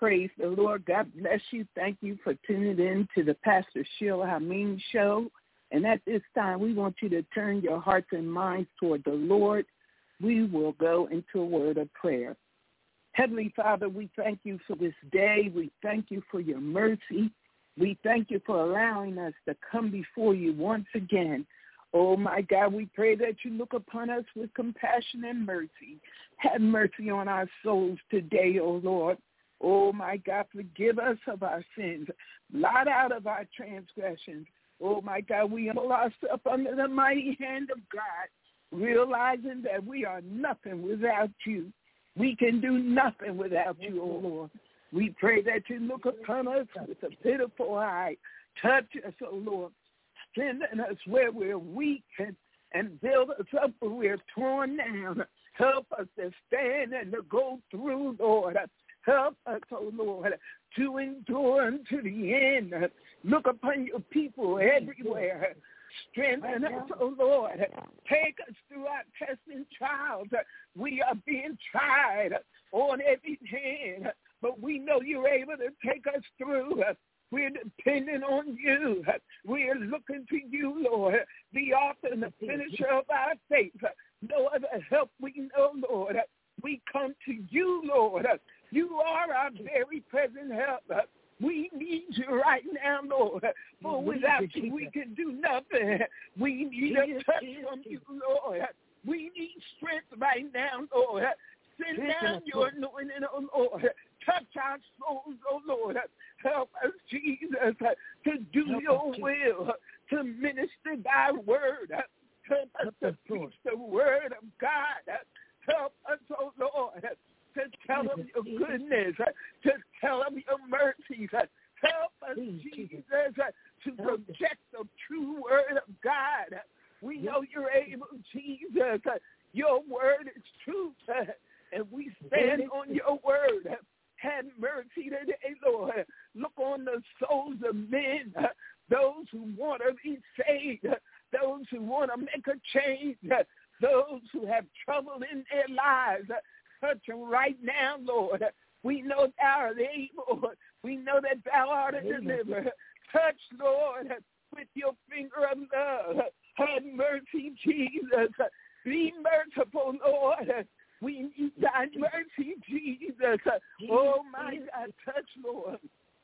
Praise the Lord. God bless you. Thank you for tuning in to the Pastor Sheila Hameen Show. And at this time, we want you to turn your hearts and minds toward the Lord. We will go into a word of prayer. Heavenly Father, we thank you for this day. We thank you for your mercy. We thank you for allowing us to come before you once again. Oh, my God, we pray that you look upon us with compassion and mercy. Have mercy on our souls today, oh Lord. Oh, my God, forgive us of our sins. Blot out of our transgressions. Oh, my God, we humble ourselves under the mighty hand of God, realizing that we are nothing without you. We can do nothing without you, oh Lord. We pray that you look upon us with a pitiful eye. Touch us, oh Lord. Strengthen us where we're weak and build us up where we're torn down. Help us to stand and to go through, Lord. Help us, oh Lord, to endure unto the end. Look upon your people everywhere. Strengthen us, oh Lord. Take us through our testing trials. We are being tried on every hand, but we know you're able to take us through. We're depending on you. We're looking to you, Lord, the author and the finisher of our faith. No other help we know, Lord. We come to you, Lord. You are our very present help. We need you right now, Lord. For without you, we can do nothing. We need a touch from you, Lord. We need strength right now, Lord. Send down your anointing, oh Lord. Touch our souls, oh Lord. Help us, Jesus, to do your will, to minister thy word. Help us to preach the word of God. Help us, oh Lord, to tell them your goodness, to tell them your mercies. Help us, Jesus, to project the true word of God. We know you're able, Jesus. Your word is truth, and we stand on your word. Have mercy today, Lord. Look on the souls of men, those who want to be saved, those who want to make a change, those who have trouble in their lives. Touch them right now, Lord. We know thou art able. We know that thou art a deliverer. Touch, Lord, with your finger of love. Have mercy, Jesus. Be merciful, Lord. We need thy mercy, Jesus. Oh, my God, touch, Lord.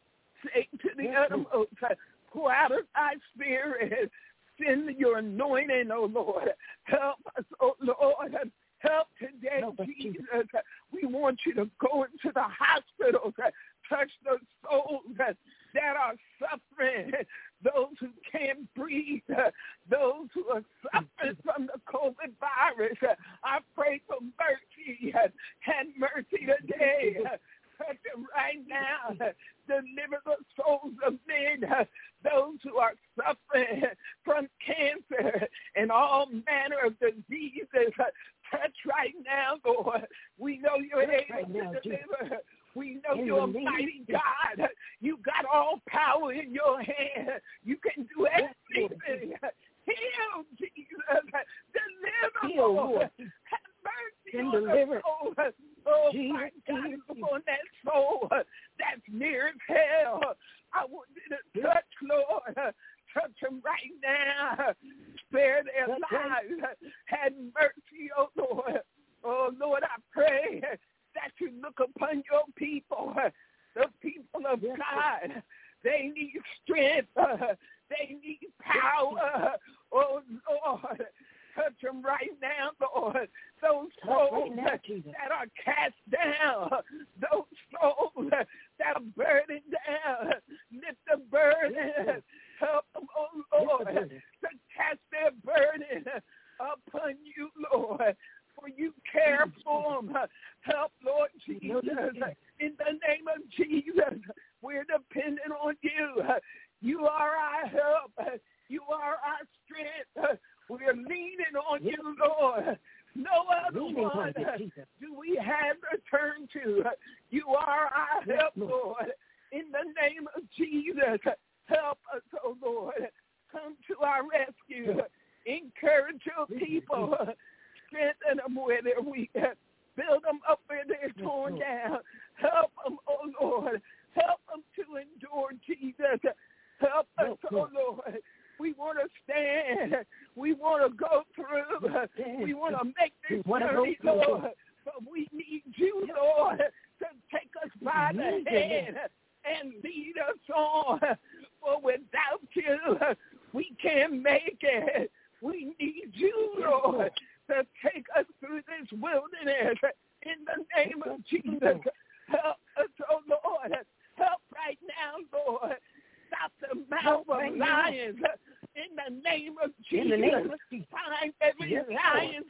Say to the uttermost, pour out of thy spirit. Send your anointing, oh Lord. Help us, oh Lord. Help today, Jesus. We want you to go into the hospitals, touch the souls that are suffering, those who can't breathe, those who are suffering from the COVID virus. I pray for mercy and mercy today. Touch them right now. Deliver the souls of men, those who are suffering from cancer and all manner of diseases. Touch right now, Lord. We know you're able to deliver. We know you're a mighty God. You got all power in your hand. You can do everything. Heal, Jesus. Deliver, Lord. Have mercy on the soul. Oh, my God, look on that soul that's near as hell. I want you to touch, Lord. Touch them right now. Spare their lives. Have mercy, oh Lord. Oh, Lord, I pray that you look upon your people, the people of God. They need strength. They need power. Oh, Lord. Touch them right now, Lord. Those souls that are cast down, those souls that are burdened down, lift the burden. Help them, oh Lord, to cast their burden upon you, Lord. For you care for them. Help, Lord Jesus. In the name of Jesus, we're dependent on you. You are our help. You are our strength. We're leaning on you, Lord. No other one do we have to turn to. You are our help, Lord. In the name of Jesus, help us, oh Lord. Come to our rescue. Encourage your people. Strengthen them where they're weak. Build them up where they're torn down. Help them, oh Lord. Help them to endure, Jesus. Help us, oh Lord. We want to stand. We want to go through. We want to make this journey, Lord. But we need you, Lord, to take us by the hand and lead us on. For without you, we can't make it. We need you, Lord, to take us through this wilderness. In the name of Jesus, help us, oh Lord. Help right now, Lord. Stop the mouth of lions. In the name of Jesus, find every lion.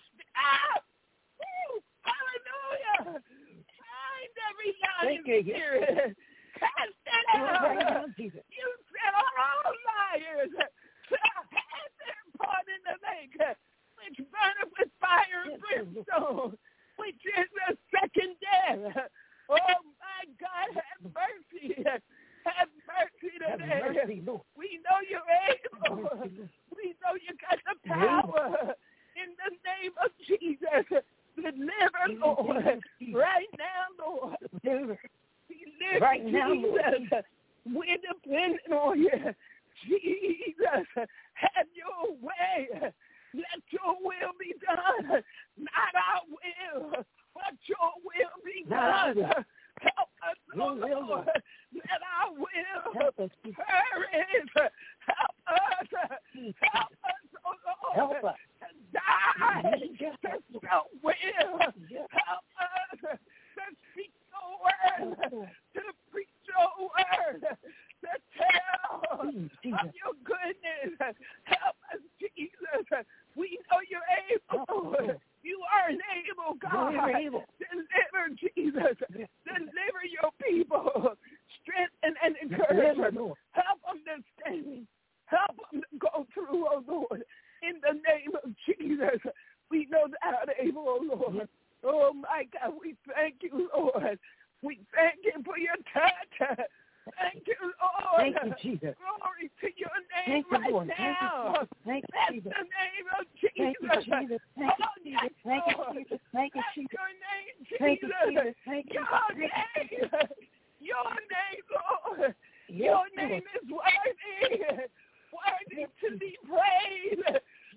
Hallelujah. Find every lion spirit. Cast it out. You said all liars have their part in the lake, which burneth with fire and brimstone, which is the second death. Oh, my God, have mercy. Have mercy today. We know you're able. We know you got the power. In the name of Jesus, deliver, Lord. Right now, Lord. Deliver right now, Lord. We're depending on you. Jesus, have your way. Let your will be done. Not our will, but your will be done. Help us, Lord. Let our will perish. Help us. Help us, oh Lord. Help us. To die. To self-will. Help us. To speak your word. To preach your word. To tell of your goodness. Help us, Jesus. We know you're able. You are an able God. Deliver, Jesus. Deliver your people. Strengthen and encourage them. Help them to stand. Help them to go through, oh Lord. In the name of Jesus, we know that are able, oh Lord. Oh, my God, we thank you, Lord. We thank you for your touch. Thank you, Lord. Thank you, Jesus. Glory to your name right now. Thank you, That's Jesus. the name of Jesus. Thank you, Jesus. Thank you, Jesus. Thank you, Jesus. Thank you, Jesus. Your name, Jesus. Thank you, Jesus. Thank you. Your name. Your name, Lord. Your name is worthy. Worthy to be praised.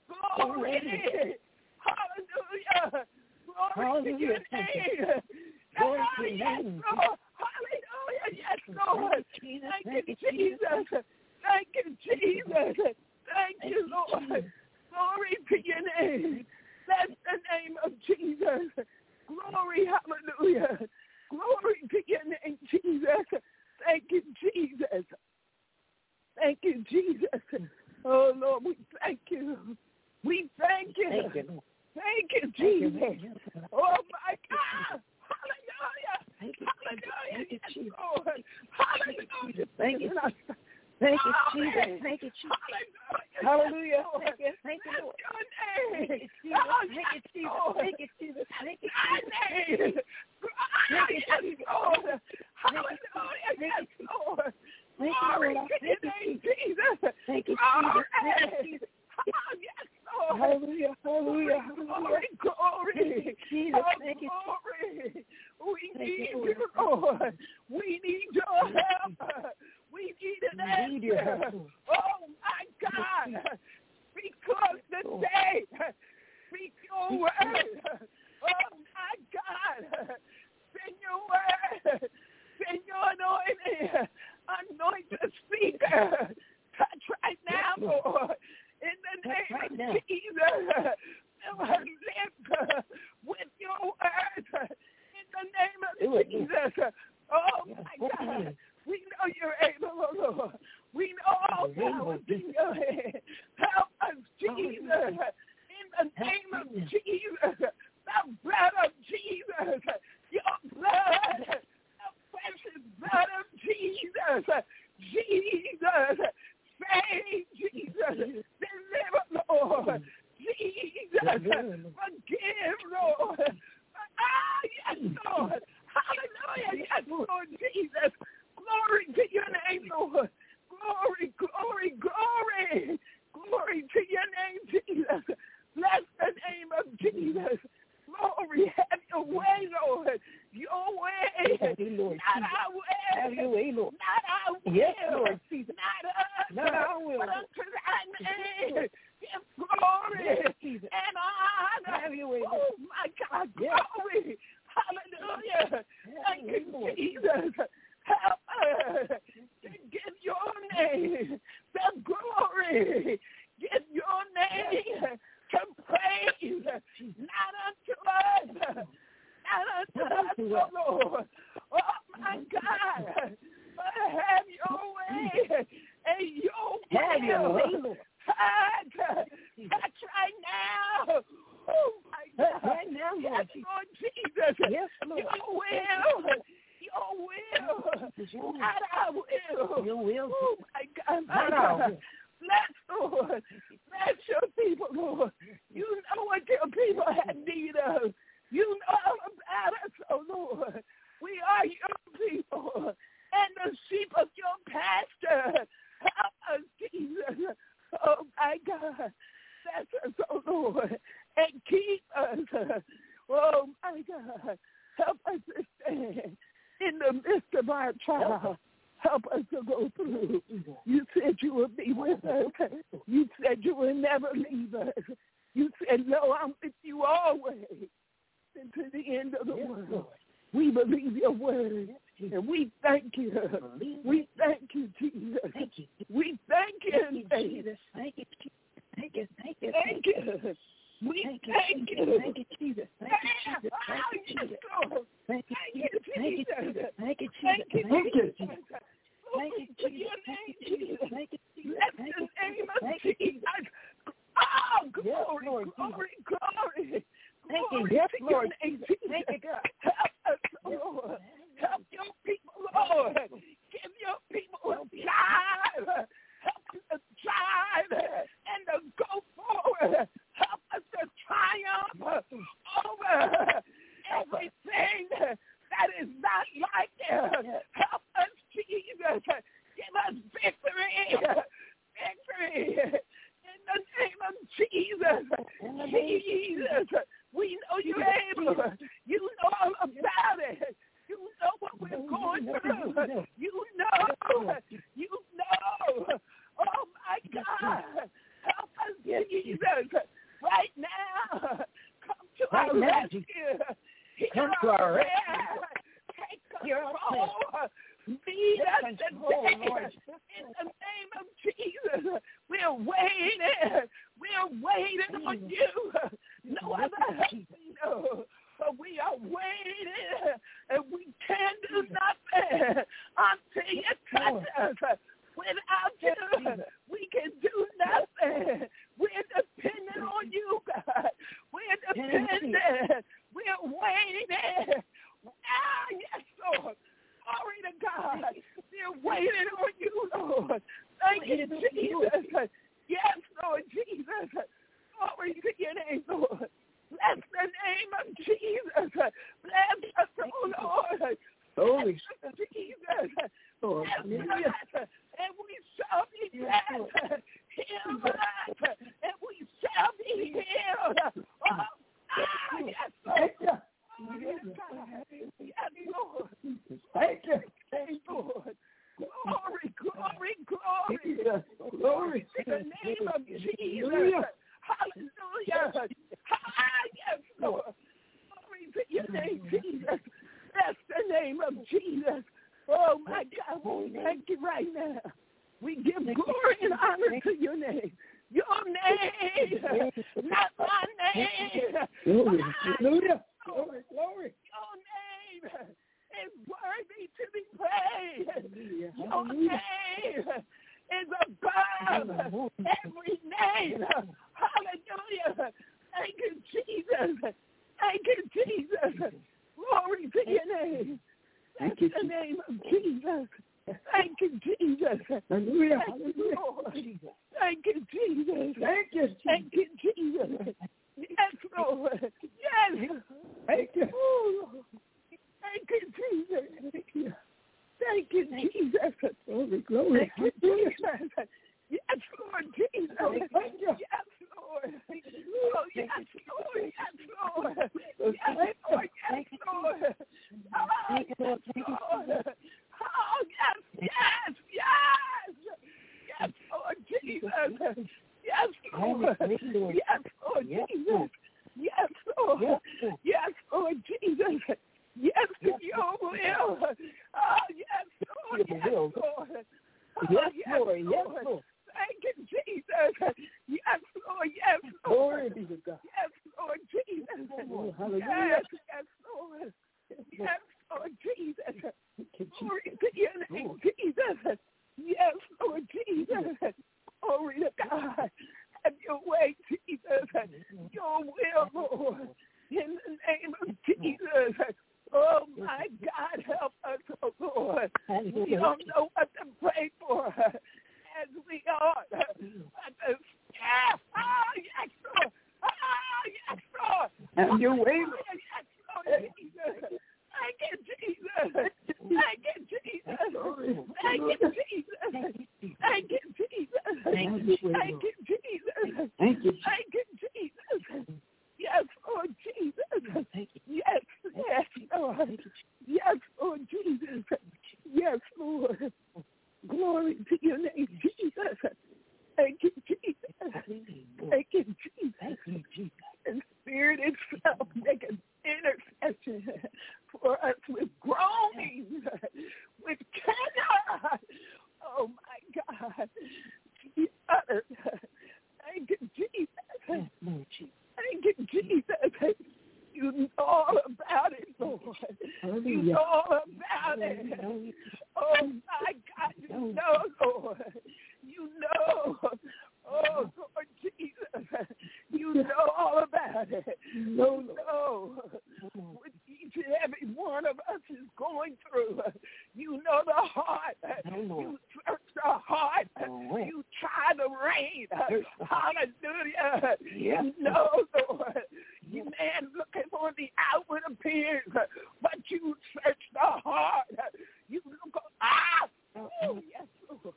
Glory. Hallelujah. Glory to your name. Glory to your name. Hallelujah. Yes, Lord. Thank you, Jesus. Thank you, Jesus. Thank you, Lord. Glory to your name. That's the name of Jesus. Glory, hallelujah. Glory to your name, Jesus. Thank you, Jesus. Thank you, Jesus. Oh, Lord, we thank you. We thank you. Thank you, Lord. Thank you, Jesus. Oh, my God. Hallelujah. Thank you, Hallelujah. thank you, Jesus. Lord. Hallelujah. Thank you, Jesus. Thank you, Jesus. Thank you, Jesus. Hallelujah. Thank you, thank you, Lord. Thank you, Jesus. Thank you, Jesus. Thank you, Jesus. Thank you, Jesus. Thank you, Lord. Hallelujah. Yes, Lord. Glory to your name, Jesus. Thank you, Jesus. Thank you, Jesus. Yes, Lord. Hallelujah. Hallelujah. Glory, glory. Jesus. Thank you. Glory. We need you, Lord. We need your help. We need an answer. Oh, my God. Speak to us today. Speak your word. Oh, my God. Send your word. Send your anointing. Anoint the speaker. Touch right now, Lord. In the name of Jesus. Fill her lips with your word. In the name of Jesus. Oh, my God. We know you're able, oh Lord. We know all power is in your hand. Help us, Jesus. In the name of Jesus. The blood of Jesus. Your blood. The precious blood of Jesus. Jesus. Save, Jesus. Deliver, Lord. Jesus. Forgive, Lord. Yes, Lord. Hallelujah. Yes, Lord Jesus. Glory to your name, Lord. Glory, glory, glory. Glory to your name, Jesus. Bless the name of Jesus. Glory, have your way, not unto us, not unto us, oh Lord. Oh my God, but have your way, and your will. Touch right now. Oh my God. Right now, Lord. Yes, Lord Jesus. Yes, Lord. Your will. Not our will. Your will. Oh my God. Not our will. Bless, Lord. Bless your people, Lord. You know what your people have need of. You know all about us, oh Lord. We are your people and the sheep of your pasture. Help us, Jesus. Oh my God. Bless us, oh Lord, and keep us. Oh my God. Help us to stand in the midst of our trial. Help us to go through. You said you would be with us. You said you would never leave us. You said, no, I'm with you always until the end of the world. We believe your word, and we thank you. We thank you, Jesus. We thank you, Jesus. Thank you, Jesus. Thank you. Thank you. We thank you. Thank you, Jesus. Thank you, Jesus. Thank you, Jesus. Thank you, Jesus. Thank you, Jesus. Thank you, Jesus. Thank you, Jesus. Thank you, Jesus. Thank you, Jesus. Thank you, Jesus. Bless the name of Jesus. Oh, glory, glory, glory. Thank you. Yes, Lord. Thank you, God. Help us, Lord. Help your people, Lord. Give your people a drive. Help us to drive and to go forward. Help us to triumph over everything that is not like you. Help us, Jesus. Give us victory. Victory. In the name of Jesus. Jesus. We know you're able. You know all about it. You know what we're going through. You know. You know. Oh, my God. Help us, Jesus. Right now. Come to our rescue. Come to our rescue. Take control. Be us today. In the name of Jesus. We're waiting. We're waiting on you. No other help we know. But we are waiting, and we can do nothing until you touch us. Without you, we can do nothing. We're dependent on you, God. We're dependent. We're waiting. Ah, yes, Lord. Glory to God. We're waiting on you, Lord. Thank you, Jesus. Yes, Lord Jesus. Glory to your name, Lord. Bless the name of Jesus. Bless us, oh Lord. Holy Jesus. Bless us, and we shall be blessed. Heal us, and we shall be healed. Oh, yes, Lord. Oh, yes, God. Yes, Lord. Thank you. Thank you, Lord. Glory, glory, glory. Glory to the name of Jesus. Hallelujah. Yes, Lord. Glory to your name, Jesus. That's the name of Jesus. Oh, my God, we thank you right now. We give glory and honor to your name. Your name, not my name. Hallelujah. Glory, glory. Your name is worthy to be praised. Your name is above every name. Hallelujah. Thank you, Jesus. Thank you, Jesus. Glory to your name. Thank you, the name of Jesus. Thank you, Jesus. Hallelujah. Thank you, Lord. Thank you, Jesus. Thank you, Jesus. Thank you, Jesus. Yes, Lord. Yes. Thank you. Thank you, Jesus. Thank you. Thank you, Jesus. Glory, glory. Thank you, Jesus. Yes, Lord Jesus. Thank you. Yes, Lord. Oh, yes, Lord. Yes, Lord. Yes, Lord. Yes, Lord. Oh, yes, Lord. Oh, yes, yes, yes. Yes, Lord Jesus. Yes, Lord. Yes, Lord Jesus. Yes, Lord. Yes, Lord Jesus. Yes, to your will. Oh, yes, Lord. Yes, Lord. Oh, yes, Lord. Yes, Lord. Thank you, Jesus. Yes, Lord. Yes, Lord. Glory be to God. Yes, Lord Lord. Hallelujah. Yes, Lord. Yes, Lord Jesus. Glory to your name, Jesus. Yes, Lord Jesus. Glory to God. Have your way, Jesus. Your will, Lord. In the name of Jesus. Oh, my God, help us, oh, Lord. We don't know what to pray for as we are. Yes, Lord. Yes, Lord. Have your way, Lord. Yes, Lord Jesus. Thank you, Jesus. Thank you, Jesus. Thank you, Jesus. Thank you, Jesus. Thank you, Jesus. Thank you, Jesus. Yes, Lord Jesus. Yes, yes, Lord. Yes, Lord Jesus. Yes, Lord. Glory to your name, Jesus. Thank you, Jesus. Thank you, Jesus. And Spirit itself make an intercession for us with groanings, with cannot. Oh, my God. Jesus. Thank you, Jesus. Thank you, Jesus. You know all about it, Lord. You know all about it. Oh, my God, you know, Lord. You know. Oh, Lord Jesus. You know all about it. You know what each and every one of us is going through. You know the heart. You search the heart. You try the rain. Hallelujah. You know, Lord. You man looking for the outward appearance, but you search the heart. You look, oh, yes, Lord.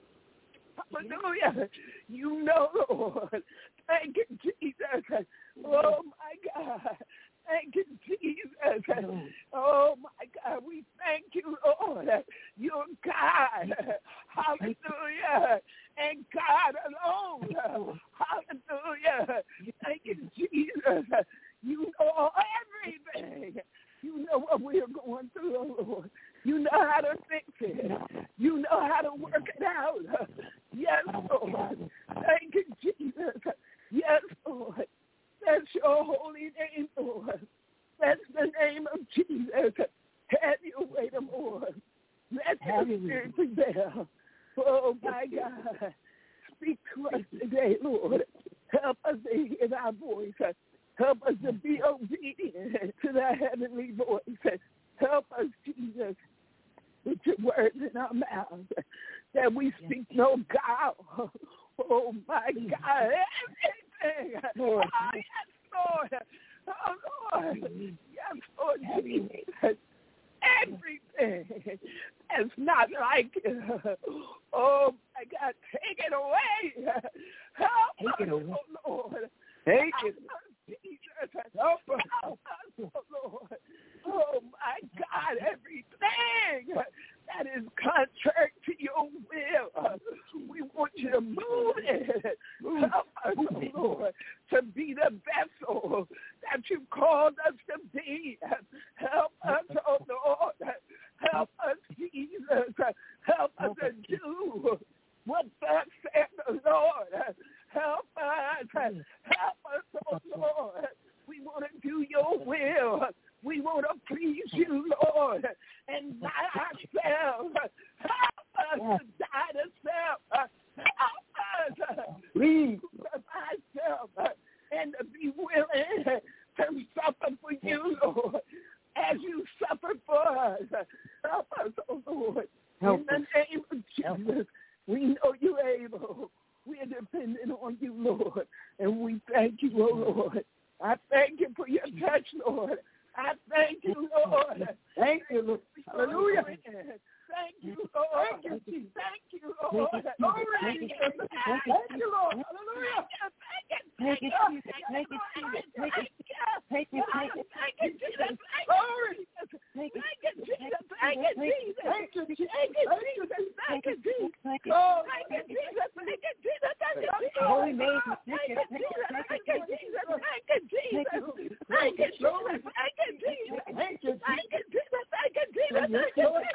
Hallelujah. You know, Lord. Thank you, Jesus. Oh, my God. Thank you, Jesus. Oh, my God. We thank you, Lord. You're God. Hallelujah. And God alone. Hallelujah. Thank you, Jesus. You know everything. You know what we are going through, oh Lord. You know how to fix it. You know how to work it out. Yes, Lord. Thank you, Jesus. Yes, Lord. That's your holy name, Lord. That's the name of Jesus. Have your way, Lord. Let your spirit prevail. Oh, my God. Speak to us today, Lord. Help us to hear thy voice. Help us to be obedient to thy heavenly voice. Help us, Jesus, with your words in our mouths, that we speak no guile. Oh, my God. Everything. Lord. Oh, yes, Lord. Oh, Lord. Yes, Lord Jesus. Everything is not like you. Oh, my God. Take it away. Help us, oh, Lord. Take it. Jesus, help us, oh Lord. Oh, my God, everything that is contrary to your will, we want you to move it. Help us, oh Lord, to be the vessel that you called us to be. Help us, oh Lord. Help us, Jesus. Help us to do what thus said the Lord. Help us. Help us, oh Lord. We want to do your will. We want to please you, Lord, and not ourselves. Help us to die to self. Help us, please, ourselves, and to be willing to suffer for you, Lord, as you suffered for us. Help us, oh Lord. In the name of Jesus, we know you're able. We are dependent on you, Lord, and we thank you, oh Lord. I thank you for your touch, Lord. I thank you, Lord. Thank you, Lord. Hallelujah. Thank you, Lord. Thank you, Lord. Thank you, Lord. Hallelujah. Thank you, Jesus. Thank you, Jesus. Thank you, Jesus. Thank you, Jesus. Glory. Thank you, Jesus. Thank you, Jesus. Thank you, Jesus. Thank you, Jesus. Thank you, oh, thank you, Jesus. Thank you, Jesus. Thank you, Jesus. Holy name. Thank you, Jesus. Thank you, Jesus. Thank you, Jesus. Thank you, Jesus. Thank you, Jesus. Thank you, Jesus. Thank you, Jesus. Thank you, Jesus. Thank you, Jesus.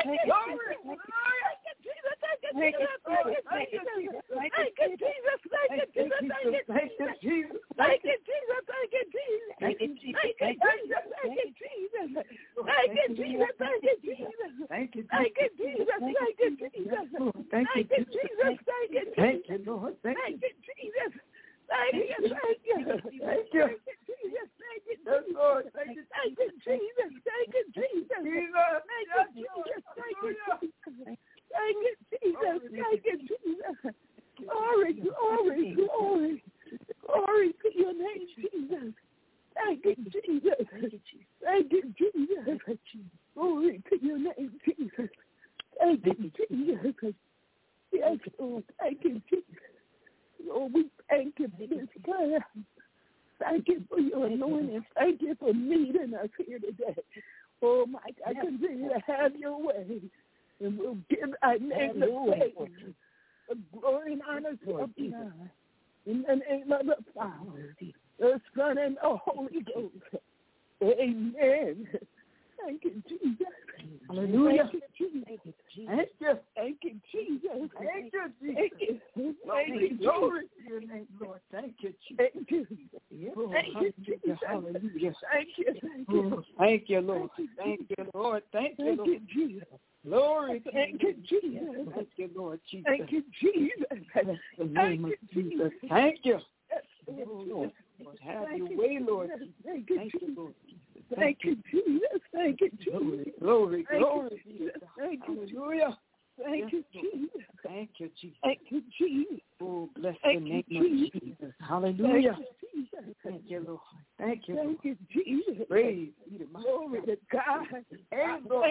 Thank you, Jesus. Glory to your name, Jesus. Thank you, Jesus. Thank you, Jesus. Glory to your name, Jesus. Thank you, Jesus. Yes, Lord. Thank you, Jesus. Lord, we thank you for this prayer. Thank you for your anointing. Thank you for meeting us here today. Oh, my God, continue to have your way. And we'll give thy name the praise, the glory and honor to God. In the name of the Father, the Son, and the Holy Ghost. Amen. Thank you, Jesus. Hallelujah. Thank you, Jesus. Thank you, Jesus. Thank you, Jesus. Thank you. Thank you, glory to your name, Lord. Thank you, Jesus. Thank you. Thank you, Jesus. Hallelujah. Thank you. Thank you, Lord. Thank you, Lord. Thank you, Lord. Thank you, Jesus. Glory. Thank you, Jesus. Thank you, Lord Jesus. Thank you, Jesus. The name of Jesus. Thank you. Lord, have your way, Lord. Thank you, Lord. Thank you, Jesus. Thank you, Jesus. Glory, glory. Thank you, hallelujah. Thank you, Jesus. Thank you, Jesus. Thank you, Jesus. Oh, bless the name of Jesus. Hallelujah. Thank you, Lord. Thank you. Thank you, Jesus. Praise be to my glory to God. Thank God.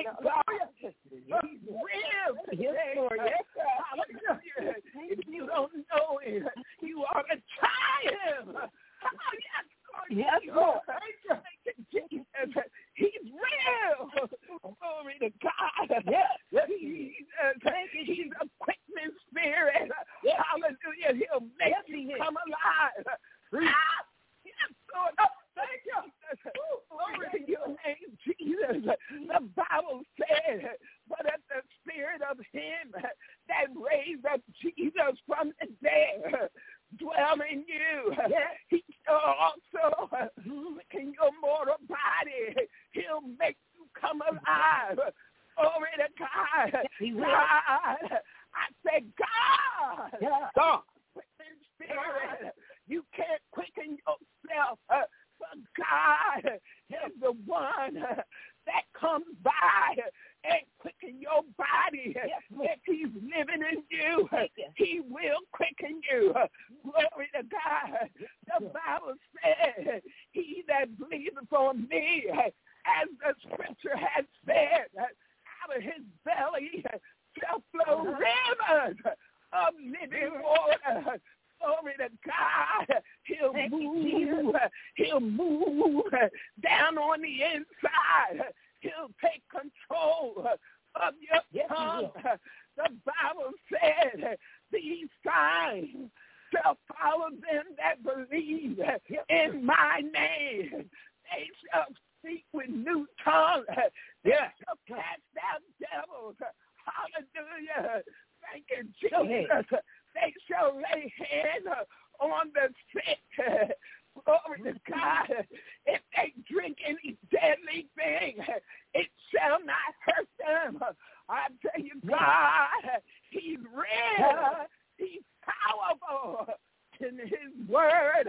Real. Yes, Lord. Yes, hallelujah. If you don't know him, you ought to try him. Yes, Lord. Thank you, Jesus. He's real. Glory to God. Yes. He's a quickening spirit. Yes. Hallelujah. He'll make you come alive. Yes, Lord. Thank you. Glory to your name, Jesus. The Bible said, but at the spirit of him that raised up Jesus from the dead dwell in you. Yes. He also in your mortal body. He'll make you come alive. Glory to God. God. I said, God. Yeah. God. Quicken spirit. You can't quicken yourself. But God is the one that comes by and quicken your body. Yes. If he's living in you, he will quicken you. Glory to God. The Bible said, he that believeth on me, as the scripture has said, out of his belly shall flow rivers of living water. Glory to God. He'll move down on the inside. He'll take control of your tongue. The Bible said these signs shall follow them that believe in my name. They shall speak with new tongues. They shall cast out devils. Hallelujah. Thank you, Jesus. They shall lay hands on the sick. Glory to God. If they drink any deadly thing, it shall not hurt them. I tell you, God, he's real. He's powerful. And his word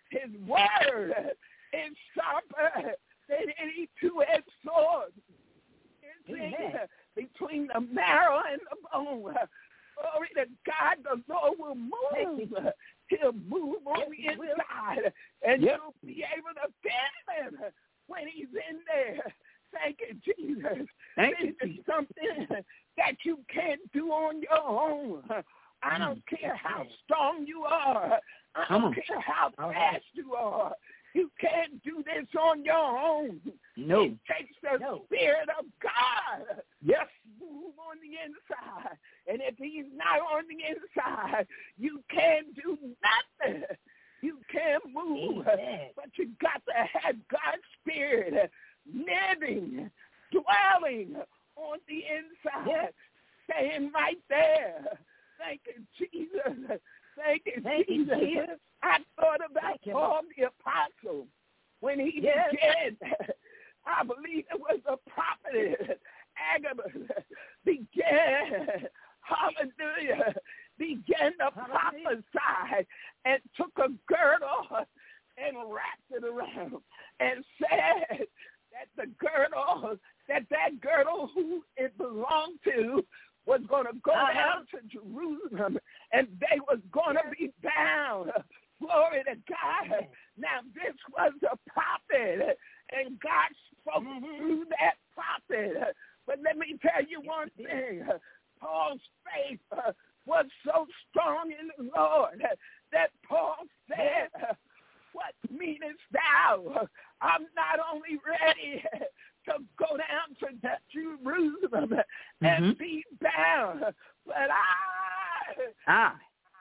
is sharper than any two-edged sword. It's between the marrow and the bone. Glory to God, the Lord will move. He'll move on the inside, and you'll be able to feel him when he's in there. Thank you, Jesus. This is something that you can't do on your own. I don't care how strong you are. I don't care how fast you are. You can't do this on your own. No. It takes the Spirit of God. Yes. Move on the inside. And if he's not on the inside, you can't do nothing. You can't move. But you got to have God's Spirit living, dwelling on the inside. Staying right there. Thank you, Jesus. Thank you, Jesus. I thought about Paul the Apostle when he began. I believe it was a prophet, Agabus, began, hallelujah, began to prophesy and took a girdle and wrapped it around and said that the girdle, that girdle who it belonged to was going to go down to Jerusalem and they was going to be bound. Glory to God. Now, this was a prophet, and God spoke through that prophet. But let me tell you one thing. Paul's faith was so strong in the Lord that Paul said, what meanest thou? I'm not only ready to go down to Jerusalem and be bound, but I'm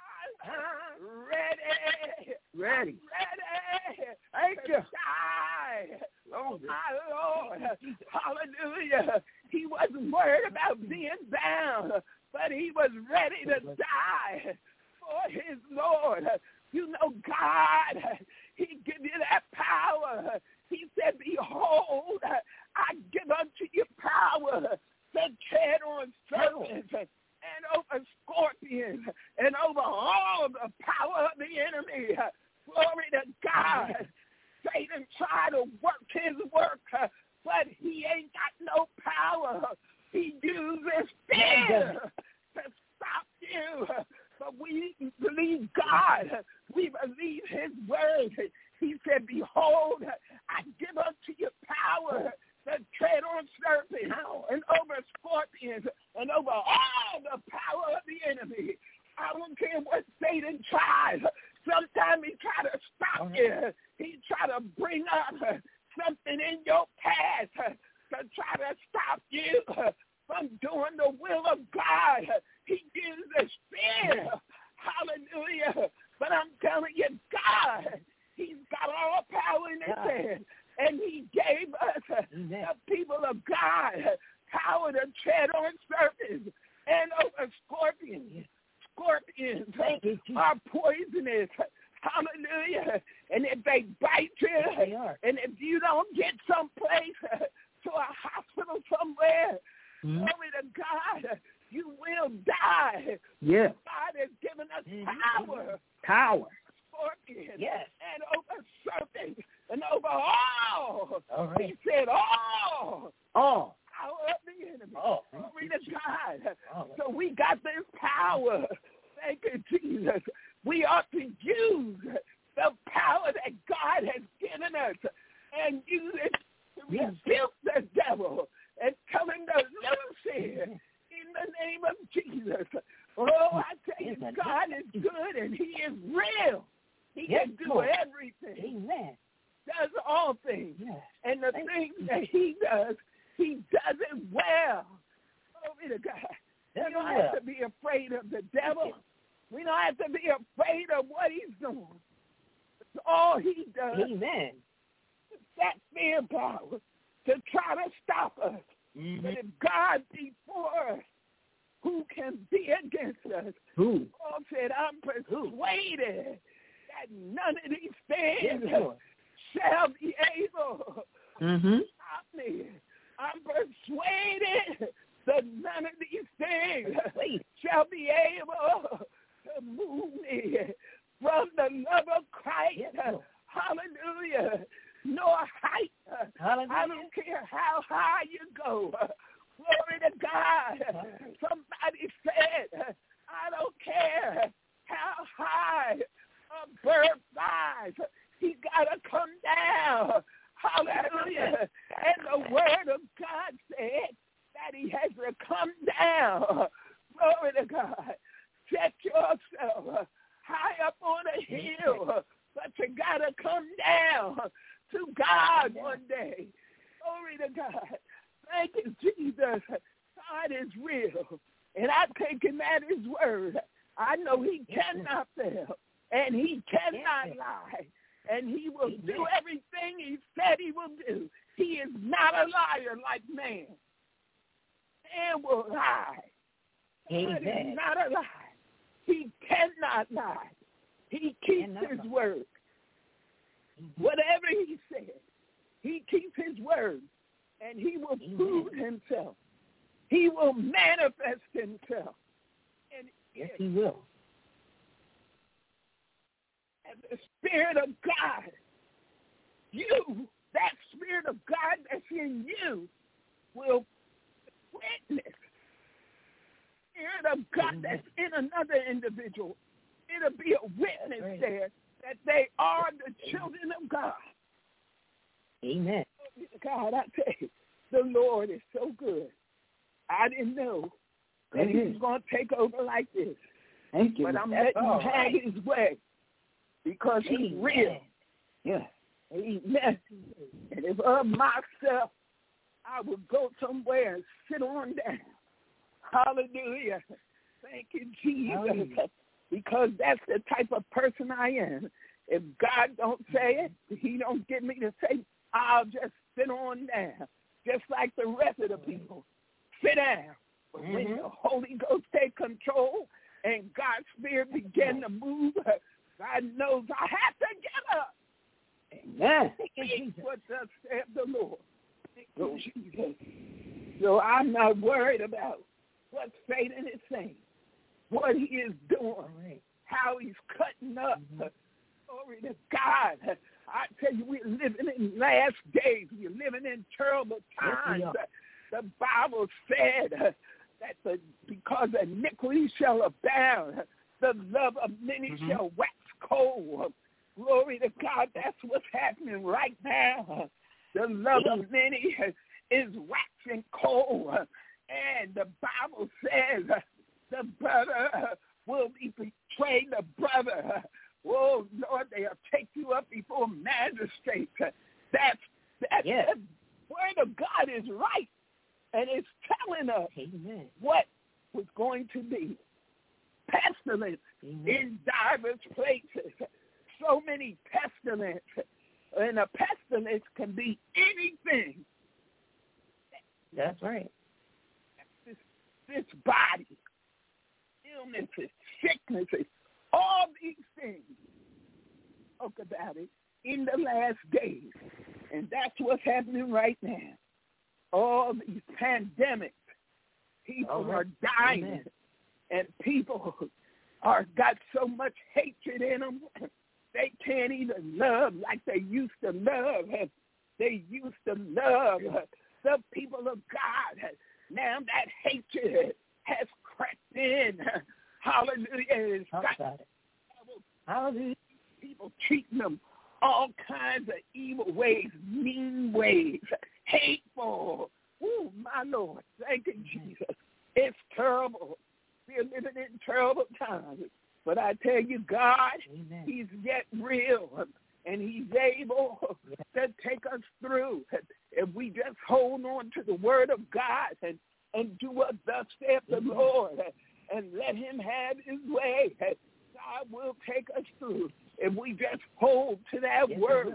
ready. Thank you. Die. Oh, my Lord. Hallelujah. He wasn't worried about being bound, but he was ready to die for his Lord. You know, God, he give you that power. He said, behold, I give unto you power to tread on serpents and over scorpions and over all the power of the enemy. Glory to God. Satan tried to work his work, but he ain't got no power. He uses fear to stop you. But we believe God. We believe his word. He said, behold, I give unto you power to tread on serpents and over scorpions and over all the power of the enemy. I don't care what Satan tries. Sometimes he try to stop you. He try to bring up something in your past to try to stop you from doing the will of God. He uses fear. Hallelujah. But I'm telling you, God, he's got all power in his hand. And he gave us, the people of God, power to tread on serpents and over scorpions. Scorpions are poisonous. Hallelujah. And if they bite you, and if you don't get someplace to a hospital somewhere, glory to God, you will die. Yeah. God has given us power. Scorpions and over serpents and over all. He said all. Power of the enemy. Glory to God. So we got this power. Thank you, Jesus. We ought to use the power that God has given us and use it to rebuke the devil and tell him to loose it in the name of Jesus. Oh, I tell you, God is good and he is real. He can do everything. Amen. Does all things. And the things that he does it well. Glory to God. We don't have to be afraid of the devil. We don't have to be afraid of what he's doing. It's all he does. Amen. That fear power to try to stop us. But if God be for us, who can be against us? Who? Paul said, I'm persuaded that none of these things shall be able to stop me. I'm persuaded that none of these things shall be able to move me from the love of Christ. Hallelujah. Nor height. I don't care how high you go. Glory to God. Somebody said, I don't care how high a bird flies. He got to come down. Hallelujah. And the word of God said that he has to come down. Glory to God. Set yourself high up on a hill, but you got to come down to God one day. Glory to God. Thank you, Jesus. God is real. And I take him at his word. I know he cannot fail. And he cannot lie. And he will do everything he said he will do. He is not a liar like man. Man will lie. God is not a lie. He cannot lie. He keeps his word. Whatever he said, he keeps his word, and he will prove himself. He will manifest himself. And yes, he will. And the Spirit of God, that Spirit of God that's in you, will witness. Spirit of God that's in another individual, it'll be a witness there that they are the children of God. Amen. God, I tell you, the Lord is so good. I didn't know that he was going to take over like this. Thank you. But I'm letting him have his way because he's real. Yes. Amen. And if of myself, I would go somewhere and sit on down. Hallelujah. Thank you, Jesus. Hallelujah. Because that's the type of person I am. If God don't say it, he don't give me to say, I'll just sit on down, just like the rest of the people. Sit down. But when the Holy Ghost take control and God's Spirit begin to move, God knows I have to get up. Amen. Speak what thus saith the Lord. Jesus. So I'm not worried about what Satan is saying, what he is doing, how he's cutting up. Glory to God. I tell you, we're living in last days. We're living in terrible times. The Bible said that because iniquity shall abound, the love of many shall wax cold. Glory to God. That's what's happening right now. The love of many is waxing cold. And the Bible says the brother will be betrayed the brother. Oh, Lord, they'll take you up before magistrates. That's the word of God is right. And it's telling us what was going to be. Pestilence in diverse places. So many pestilence. And a pestilence can be anything. That's right. This body, illnesses, sicknesses, all these things. Talk about it in the last days. And that's what's happening right now. All these pandemics. People are dying. And people are got so much hatred in them. They can't even love like they used to love. They used to love the people of God. Now that hatred has crept in. Hallelujah. Hallelujah. People treating them all kinds of evil ways, mean ways, hateful. Oh, my Lord. Thank you, Jesus. It's terrible. We're living in terrible times. But I tell you, God, he's yet real, and he's able to take us through. If we just hold on to the word of God and do what thus saith the Lord and let him have his way, God will take us through. If we just hold to that word,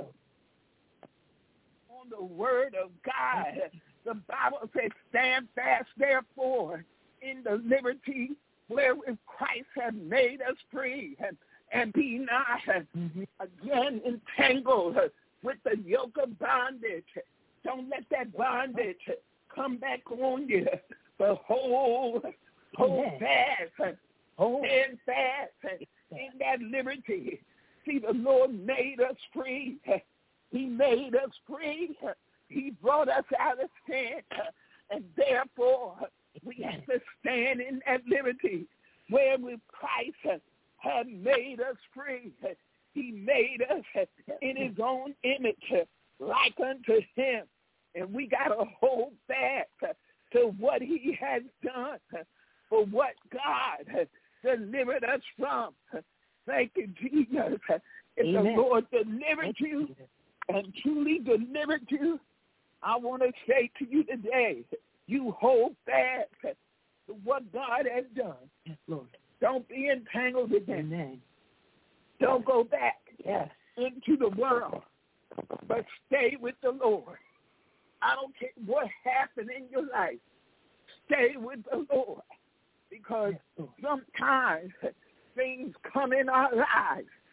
on the word of God, the Bible says, stand fast, therefore, in the liberty wherewith Christ hath made us free, and be not again entangled with the yoke of bondage. Don't let that bondage come back on you, but hold fast, stand fast in that liberty. See, the Lord made us free. He made us free. He brought us out of sin, and therefore we have to stand in that liberty wherewith Christ had made us free. He made us in his own image, like unto him. And we got to hold fast to what he has done, for what God has delivered us from. Thank you, Jesus. If the Lord delivered you and truly delivered you, I want to say to you today, you hold fast to what God has done. Yes, Lord. Don't be entangled again. Amen. Don't go back into the world, but stay with the Lord. I don't care what happened in your life. Stay with the Lord, because sometimes things come in our lives.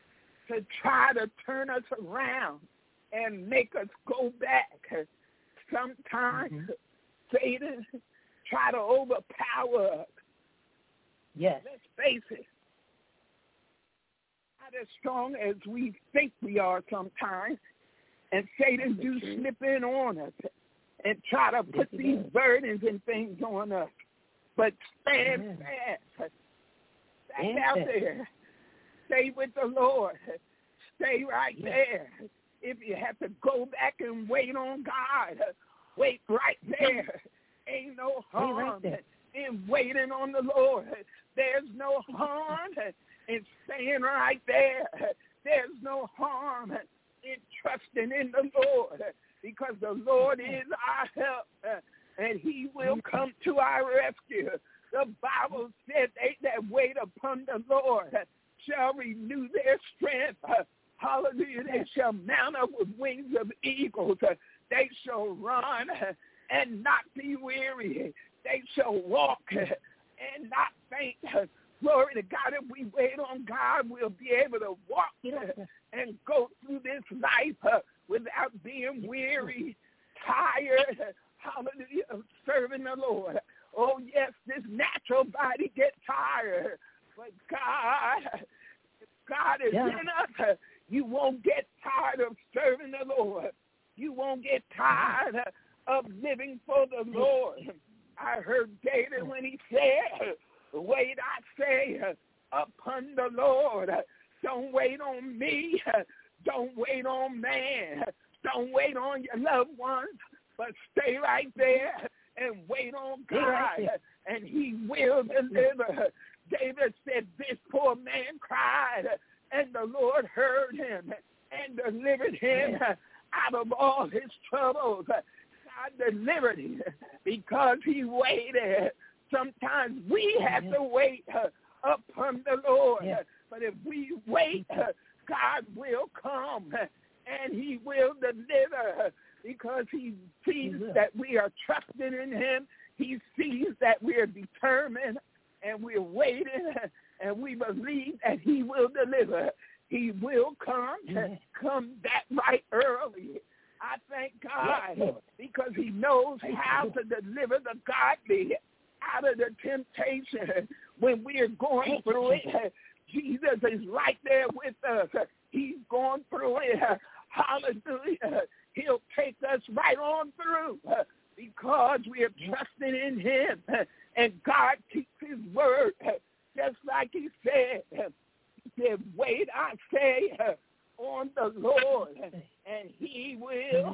to try to turn us around and make us go back. Sometimes Satan try to overpower us. Yes. Let's face it. Not as strong as we think we are sometimes. And Satan do slip in on us and try to put these burdens and things on us. But stand fast. Stand out there. Stay with the Lord. Stay right there. If you have to go back and wait on God, wait right there. Ain't no harm in waiting on the Lord. There's no harm in staying right there. There's no harm in trusting in the Lord, because the Lord is our help, and he will come to our rescue. The Bible said they that wait upon the Lord shall renew their strength. Hallelujah. They shall mount up with wings of eagles. They shall run and not be weary. They shall walk and not faint. Glory to God. If we wait on God, we'll be able to walk and go through this life without being weary, tired, hallelujah, of serving the Lord. Oh, yes, this natural body gets tired, but God is in us. You won't get tired of serving the Lord. You won't get tired of living for the Lord. I heard David when he said, wait, I say, upon the Lord. Don't wait on me. Don't wait on man. Don't wait on your loved ones, but stay right there and wait on God, and he will deliver. David said, this poor man cried, and the Lord heard him and delivered him out of all his troubles. God delivered him because he waited. Sometimes we have to wait upon the Lord. But if we wait, God will come and he will deliver, because he sees that we are trusting in him. He sees that we are determined and we're waiting, and we believe that he will deliver. He will come that right early. I thank God because he knows how to deliver the godly out of the temptation when we are going through it. Jesus is right there with us. He's going through it. Hallelujah. He'll take us right on through because we are trusting in him. And God keeps his word, just like he said. He said, wait, I say, on the Lord, and he will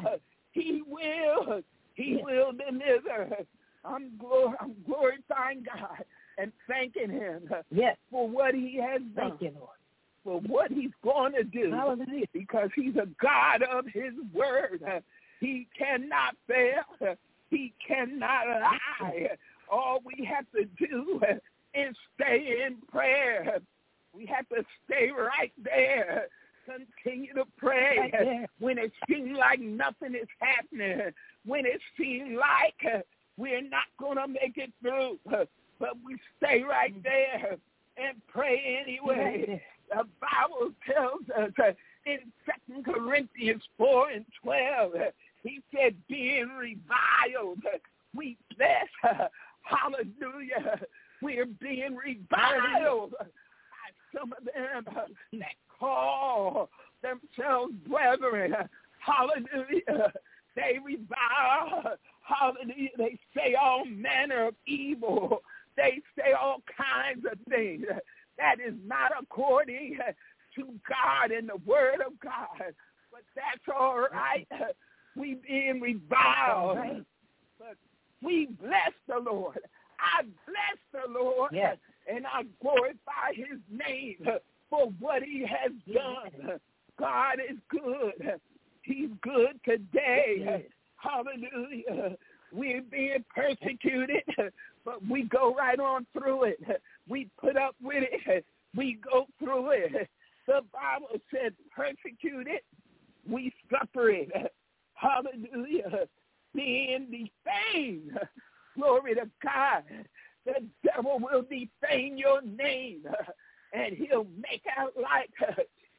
deliver. I'm glorifying God and thanking him for what he has done. Thank you, Lord. For what he's going to do. Hallelujah. Because he's a God of his word. He cannot fail. He cannot lie. All we have to do is stay in prayer. We have to stay right there. Continue to pray when it seems like nothing is happening. When it seems like we're not going to make it through. But we stay right there and pray anyway. The Bible tells us in 2 Corinthians 4:12, he said, being reviled, we bless. Hallelujah. We're being reviled by some of them that call themselves brethren. Hallelujah. They revile. Hallelujah. They say all manner of evil. They say all kinds of things that is not according to God and the word of God. But that's all right. We being reviled. But we bless the Lord. I bless the Lord. And I glorify his name for what he has done. God is good. He's good today. Hallelujah. We're being persecuted, but we go right on through it. We put up with it. We go through it. The Bible said persecuted, we suffer it. Hallelujah. Being defamed. Glory to God. The devil will defame your name, and he'll make out like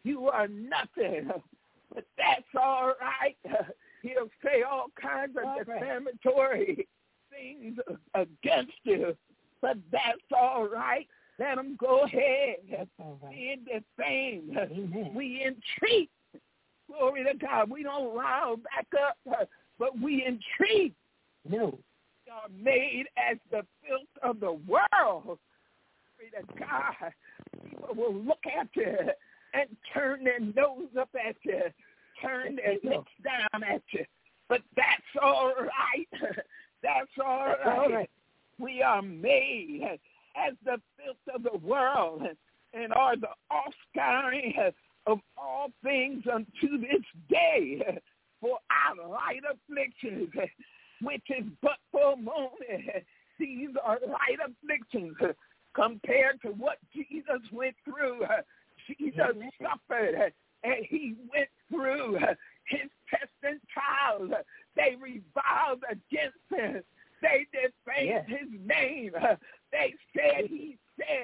you are nothing. But that's all right. He'll say all kinds of defamatory things against you, but that's all right. Let him go ahead. Be defamed. We entreat. Glory to God. We don't rile back up, but we entreat. No. We are made as the filth of the world. Glory to God. People will look at you and turn their nose up at you, turn their lips down at you. But that's all right. That's all right. We are made as the filth of the world and are the offscouring of all things unto this day for our light afflictions, which is but for a moment. These are light afflictions compared to what Jesus went through. Jesus suffered, and he went through his tests and trials. They reviled against him. They defamed his name. They said he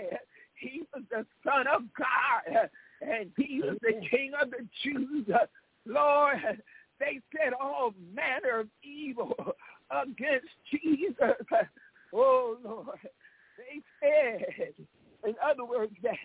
was the Son of God, and he was the King of the Jews. Lord, they said all manner of evil against Jesus. Oh, Lord. They said, in other words, that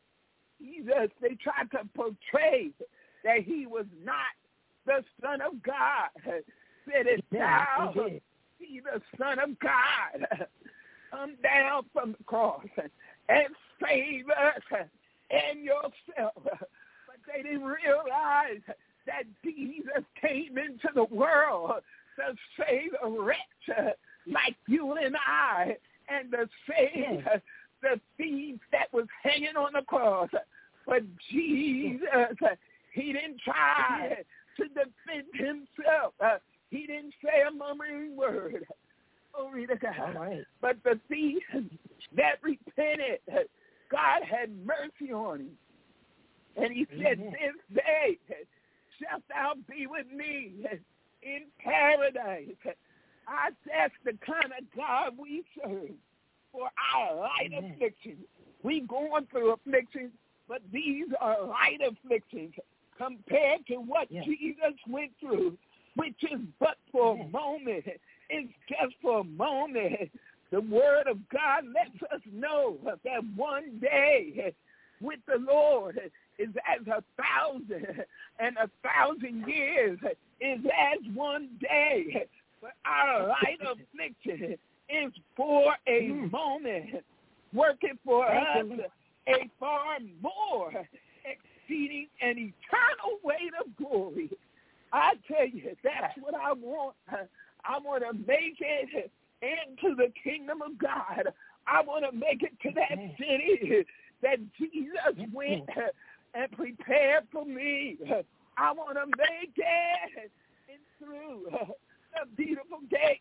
Jesus, they tried to portray that he was not the Son of God. Said it thou be the Son of God. Come down from the cross and save us and yourself. But they didn't realize that Jesus came into the world to save a wretch like you and I, and to save the thief that was hanging on the cross. But Jesus, he didn't try to defend himself. He didn't say a mumbling word. Glory to God. Right. But the thief that repented, God had mercy on him. And he said, this day shalt thou be with me in paradise. That's the kind of God we serve for our light afflictions. We going through afflictions, but these are light afflictions compared to what Jesus went through, which is but for a moment. It's just for a moment. The word of God lets us know that one day with the Lord is as 1,000, and 1,000 years is as one day. But our light affliction is for a moment, working for us a far more exceeding an eternal weight of glory. I tell you, that's what I want. I want to make it into the kingdom of God. I want to make it to that city that Jesus went and prepared for me. I want to make it through the beautiful gate.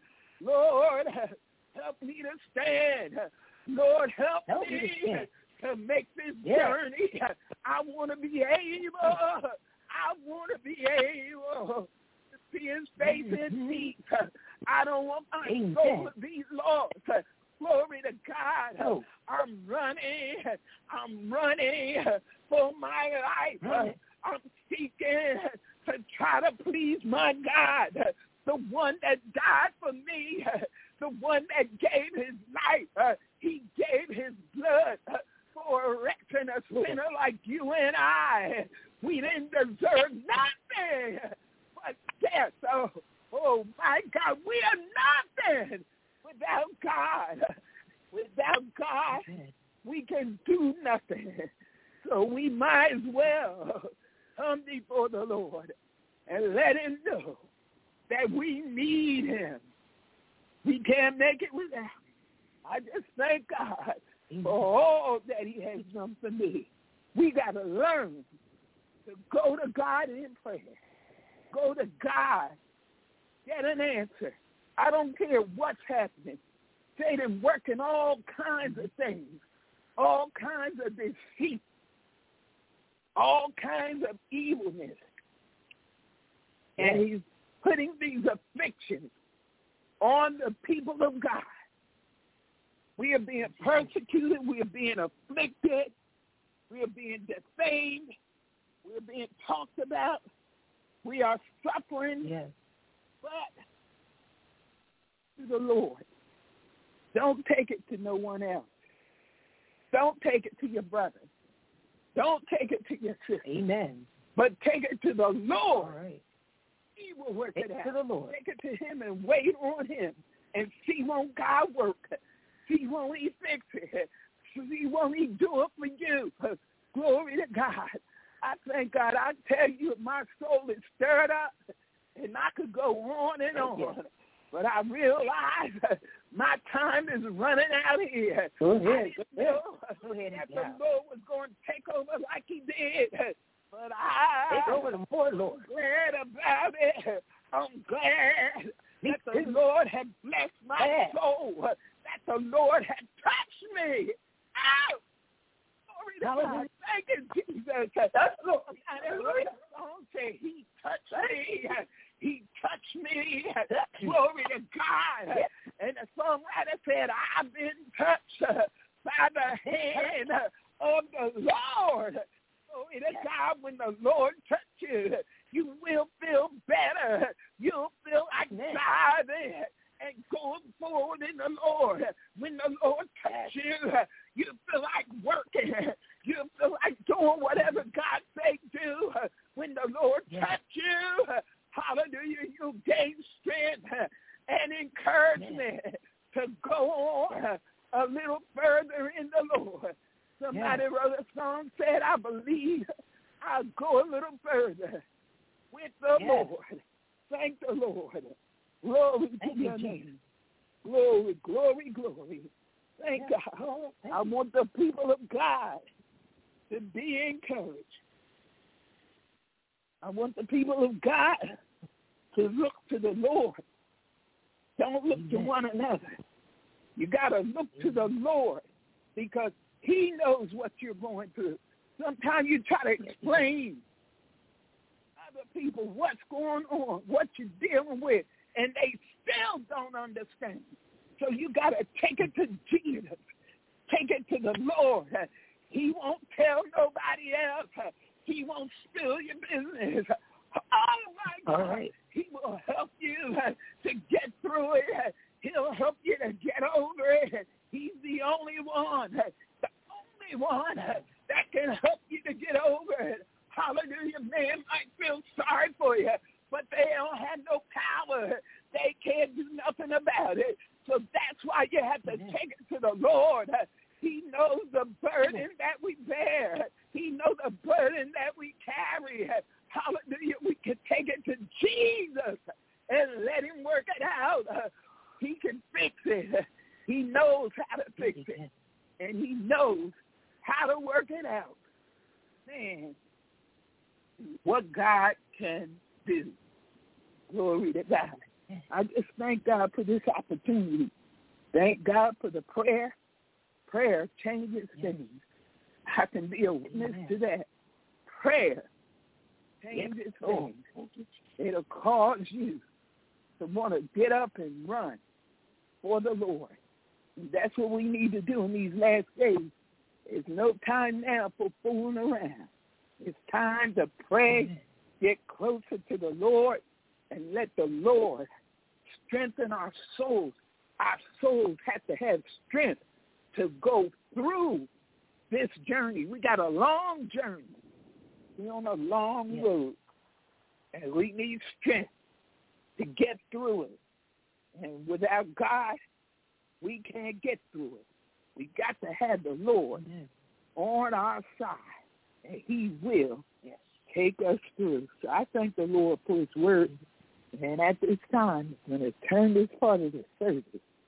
Lord, help me to stand. Lord, help me to make this journey. I want to be able. I want to be able to see his face and meet. I don't want my soul to be lost. Glory to God. I'm running for my life. I'm seeking to try to please my God, the one that died for me, the one that gave his life. He gave his blood for a wretch and a sinner like you and I. We didn't deserve nothing but death. Oh my God, we are nothing without God. Without God, we can do nothing. So we might as well come before the Lord and let him know that we need him. We can't make it without him. I just thank God for all that he has done for me. We got to learn to go to God in prayer. Go to God. Get an answer. I don't care what's happening. Satan working all kinds of things, all kinds of deceit, all kinds of evilness. And he's putting these afflictions on the people of God. We are being persecuted. We are being afflicted. We are being defamed. being talked about. We are suffering. Yes. But to the Lord. Don't take it to no one else. Don't take it to your brother. Don't take it to your sister. Amen. But take it to the Lord. All right. He will work Take it it out. to the Lord. Take it to him and wait on him and see won't God work. See won't he fix it. See won't he do it for you. Glory to God. I thank God. I tell you, my soul is stirred up, and I could go on and on. But I realize my time is running out here. Go ahead. I didn't know Go ahead that the Lord was going to take over like he did. But take over the more, Lord. I'm glad about it. I'm glad that the Lord had blessed my soul, that the Lord had touched me. Ow! Glory to God. Thank you, Jesus. That's Lord. The song said, he touched me. He touched me. Glory to God. And the songwriter said, I've been touched by the hand of the Lord. Glory to God. When the Lord touches you, you will feel better. You'll feel like driving and going forward in the Lord. When the Lord touches you, you feel like working. You feel like doing whatever God say do. When the Lord touches you, hallelujah, you gain strength and encouragement to go on a little further in the Lord. Somebody wrote a song, said, I believe I'll go a little further with the Lord. Thank the Lord. Glory to your name. Glory, glory, glory. Thank God. I want the people of God to be encouraged. I want the people of God to look to the Lord. Don't look to one another. You got to look to the Lord because he knows what you're going through. Sometimes you try to explain other people what's going on, what you're dealing with, and they still don't understand. So you got to take it to Jesus. Take it to the Lord. He won't tell nobody else. He won't spill your business. Oh, my God. Right. He will help you to get through it. He'll help you to get over it. He's the only one that can help you to get over it. Hallelujah. Man might feel sorry for you, but they don't have no power. They can't do nothing about it. So that's why you have to take it to the Lord. He knows the burden that we bear. He knows the burden that we carry. Hallelujah. We can take it to Jesus and let him work it out. He can fix it. He knows how to fix it. And he knows how to work it out. Man, what God can do. Glory to God. I just thank God for this opportunity. Thank God for the prayer. Prayer changes things. I can be a witness to that. Prayer changes things. It'll cause you to want to get up and run for the Lord. And that's what we need to do in these last days. There's no time now for fooling around. It's time to pray, get closer to the Lord, and let the Lord strengthen our souls. Our souls have to have strength to go through this journey. We got a long journey. We're on a long road, and we need strength to get through it. And without God, we can't get through it. We got to have the Lord on our side, and he will take us through. So I thank the Lord for his word. And at this time, when it turned this part of the service,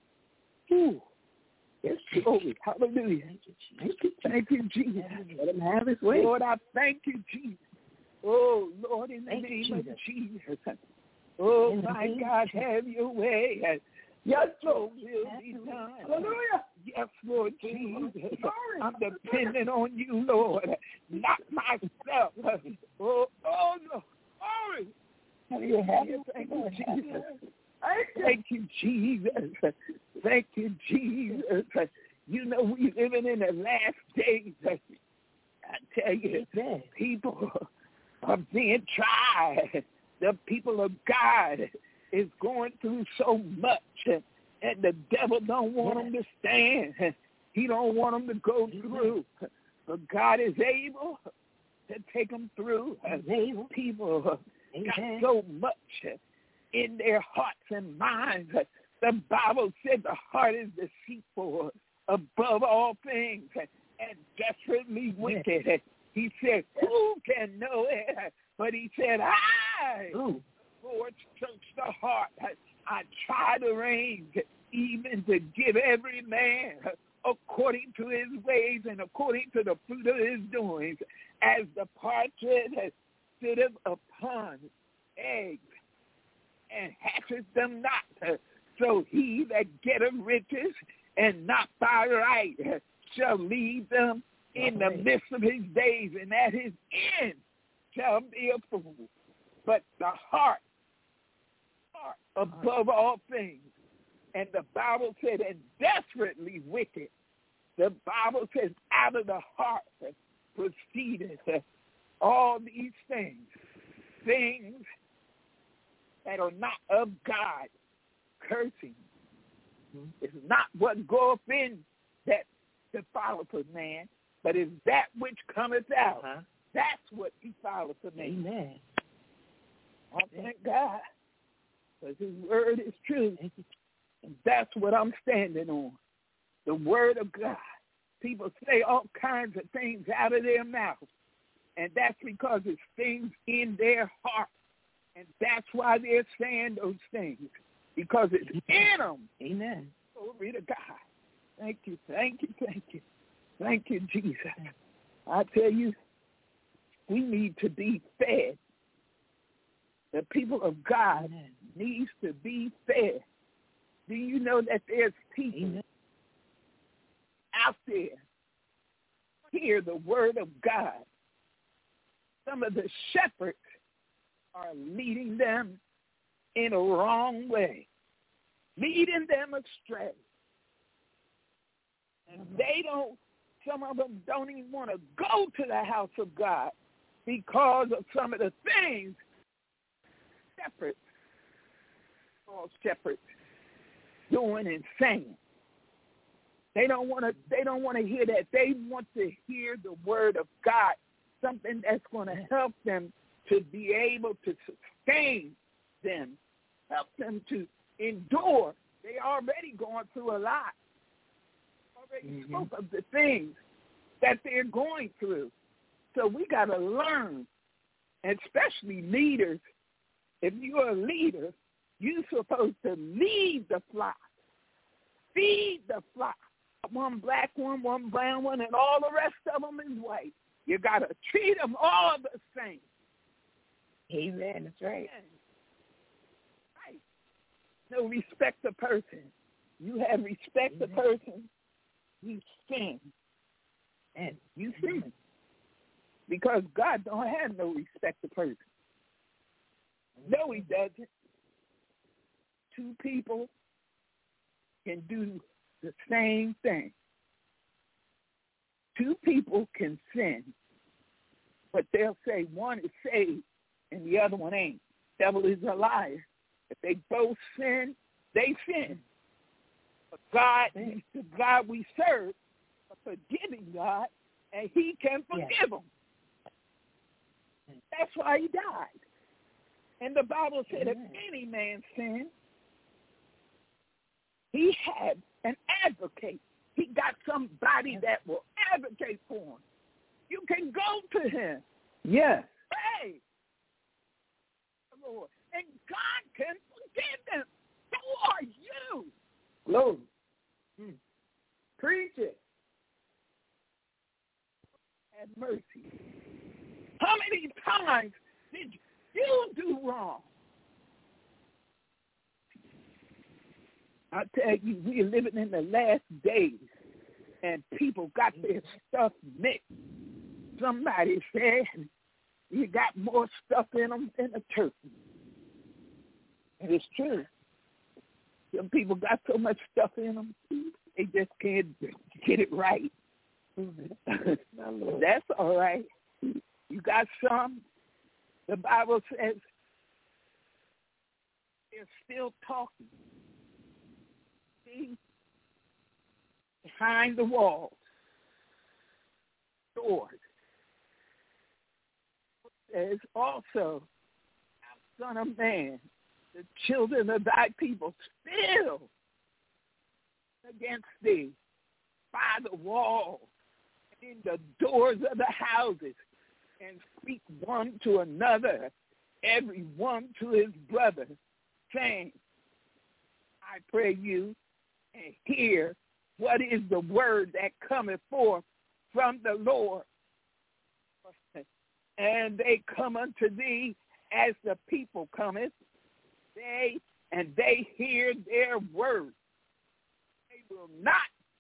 it's glory. Hallelujah. Thank you, Jesus. Let him have his way. Lord, I thank you, Jesus. Oh, Lord, in the name of Jesus. Oh, my God, have your way. Yes, Lord, will be done. Hallelujah. Yes, Lord Jesus. I'm depending on you, Lord, not myself. Oh, Lord. Glory. Thank you, Jesus. Thank you, Jesus. Thank you, Jesus. You know, we're living in the last days. I tell you, people are being tried. The people of God is going through so much, and the devil don't want them to stand. He don't want them to go through. But God is able to take them through. People got so much in their hearts and minds. The Bible said the heart is deceitful above all things and desperately wicked. He said, who can know it? But he said, Lord, search the heart. I try to range, even to give every man according to his ways and according to the fruit of his doings, as the partridge sitteth upon eggs and hatches them not. So he that getteth riches and not by right shall leave them in the midst of his days, and at his end shall be a fool. But the heart above all things. And the Bible said, and desperately wicked. The Bible says, out of the heart proceeded all these things that are not of God, cursing. It's not what goeth in that defileth a man, but it's that which cometh out. That's what defileth a man. Amen. I thank God, because his word is true. And that's what I'm standing on, the word of God. People say all kinds of things out of their mouths, and that's because it's things in their heart. And that's why they're saying those things, because it's in them. Amen. Glory to God. Thank you, thank you, thank you. Thank you, Jesus. I tell you, we need to be fed. The people of God needs to be fed. Do you know that there's people out there hear the word of God? Some of the shepherds are leading them in a wrong way, leading them astray. And some of them don't even want to go to the house of God because of some of the things shepherds doing and saying. They don't want to hear that. They want to hear the word of God, something that's going to help them to be able to sustain them, help them to endure. They already going through a lot. Already spoke of the things that they're going through. So we got to learn, and especially leaders. If you're a leader, you're supposed to lead the flock, feed the flock. One black one, one brown one, and all the rest of them is white. You got to treat them all the same. Amen. That's right. Right. No, respect the person. You have respect the person, you sin. And you sin. Because God don't have no respect the person. No, he doesn't. Two people can do the same thing. Two people can sin, but they'll say one is saved and the other one ain't. Devil is a liar. If they both sin, they sin. But God is the God we serve, a forgiving God, and he can forgive them. That's why he died. And the Bible said if any man sin, he had an advocate. He got somebody that will advocate for him. You can go to him. Yes. Pray. Lord. And God can forgive them. Who are you? Glory. Preach it. Have mercy. How many times did you do wrong? I tell you, we're living in the last days, and people got their stuff mixed. Somebody said you got more stuff in them than a turkey. And it's true. Some people got so much stuff in them, they just can't get it right. That's all right. You got some The Bible says they're still talking. See, behind the walls, doors. There's also, Son of Man, the children of thy people still against thee by the walls and in the doors of the houses, and speak one to another, every one to his brother, saying, I pray you, and hear what is the word that cometh forth from the Lord. And they come unto thee as the people cometh, they hear their word. They will not,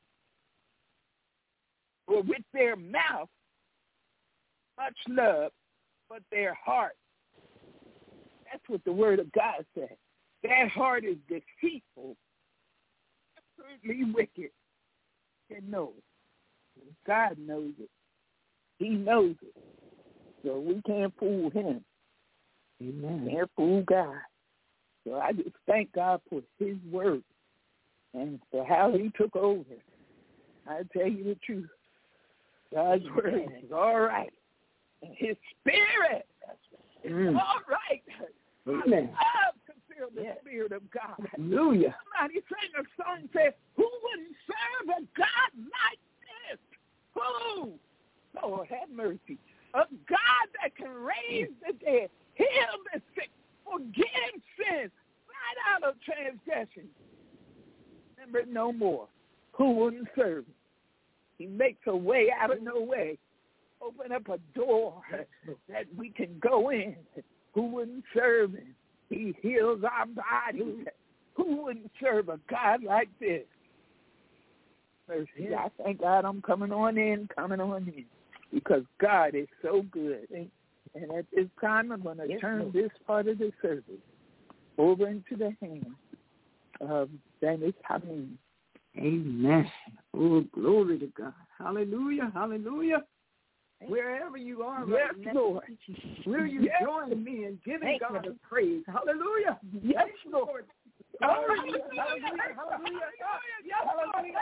or with their mouth, much love, but their heart. That's what the word of God says. That heart is deceitful, absolutely wicked. And knows. God knows it. He knows it. So we can't fool him. Amen. Can't fool God. So I just thank God for his word and for how he took over. I tell you the truth. God's word is all right. And his spirit is all right. Amen. I love to feel the Spirit of God. Hallelujah. Somebody sang a song and said, who wouldn't serve a God like this? Who? Lord, have mercy. A God that can raise the dead, heal the sick, forgive sins, right out of transgression. Remember no more. Who wouldn't serve him? He makes a way out of no way. Open up a door that we can go in. Who wouldn't serve him? He heals our bodies. Who wouldn't serve a God like this? Mercy. I thank God I'm coming on in, because God is so good. And at this time, I'm going to turn this part of the service over into the hands of Dennis Hameen. Amen. Oh, glory to God. Hallelujah, hallelujah. Wherever you are right now, Lord. Will you join me in giving God a praise? Hallelujah. Yes, Lord. Hallelujah, hallelujah, hallelujah. Hallelujah,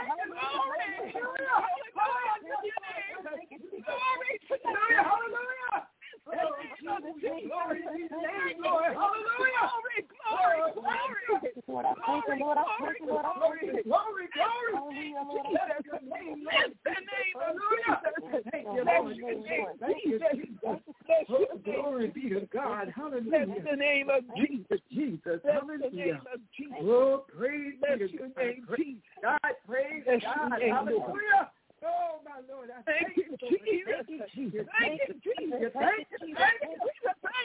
hallelujah. Hallelujah. Glory to your name, Lord. Hallelujah. Lord, I thank you, Lord. I thank you, Lord. Glory. Let your name, Lord. Hallelujah. Thank you, Lord. Thank you, Jesus. Glory be to God. Hallelujah. Bless the name of Jesus. Hallelujah. Oh, praise be to God. Praise God. Praise God. Hallelujah. Oh, my Lord, I thank you, Jesus. Thank you, Jesus. Thank you, Jesus. Thank you, Jesus. Thank you, Jesus. Thank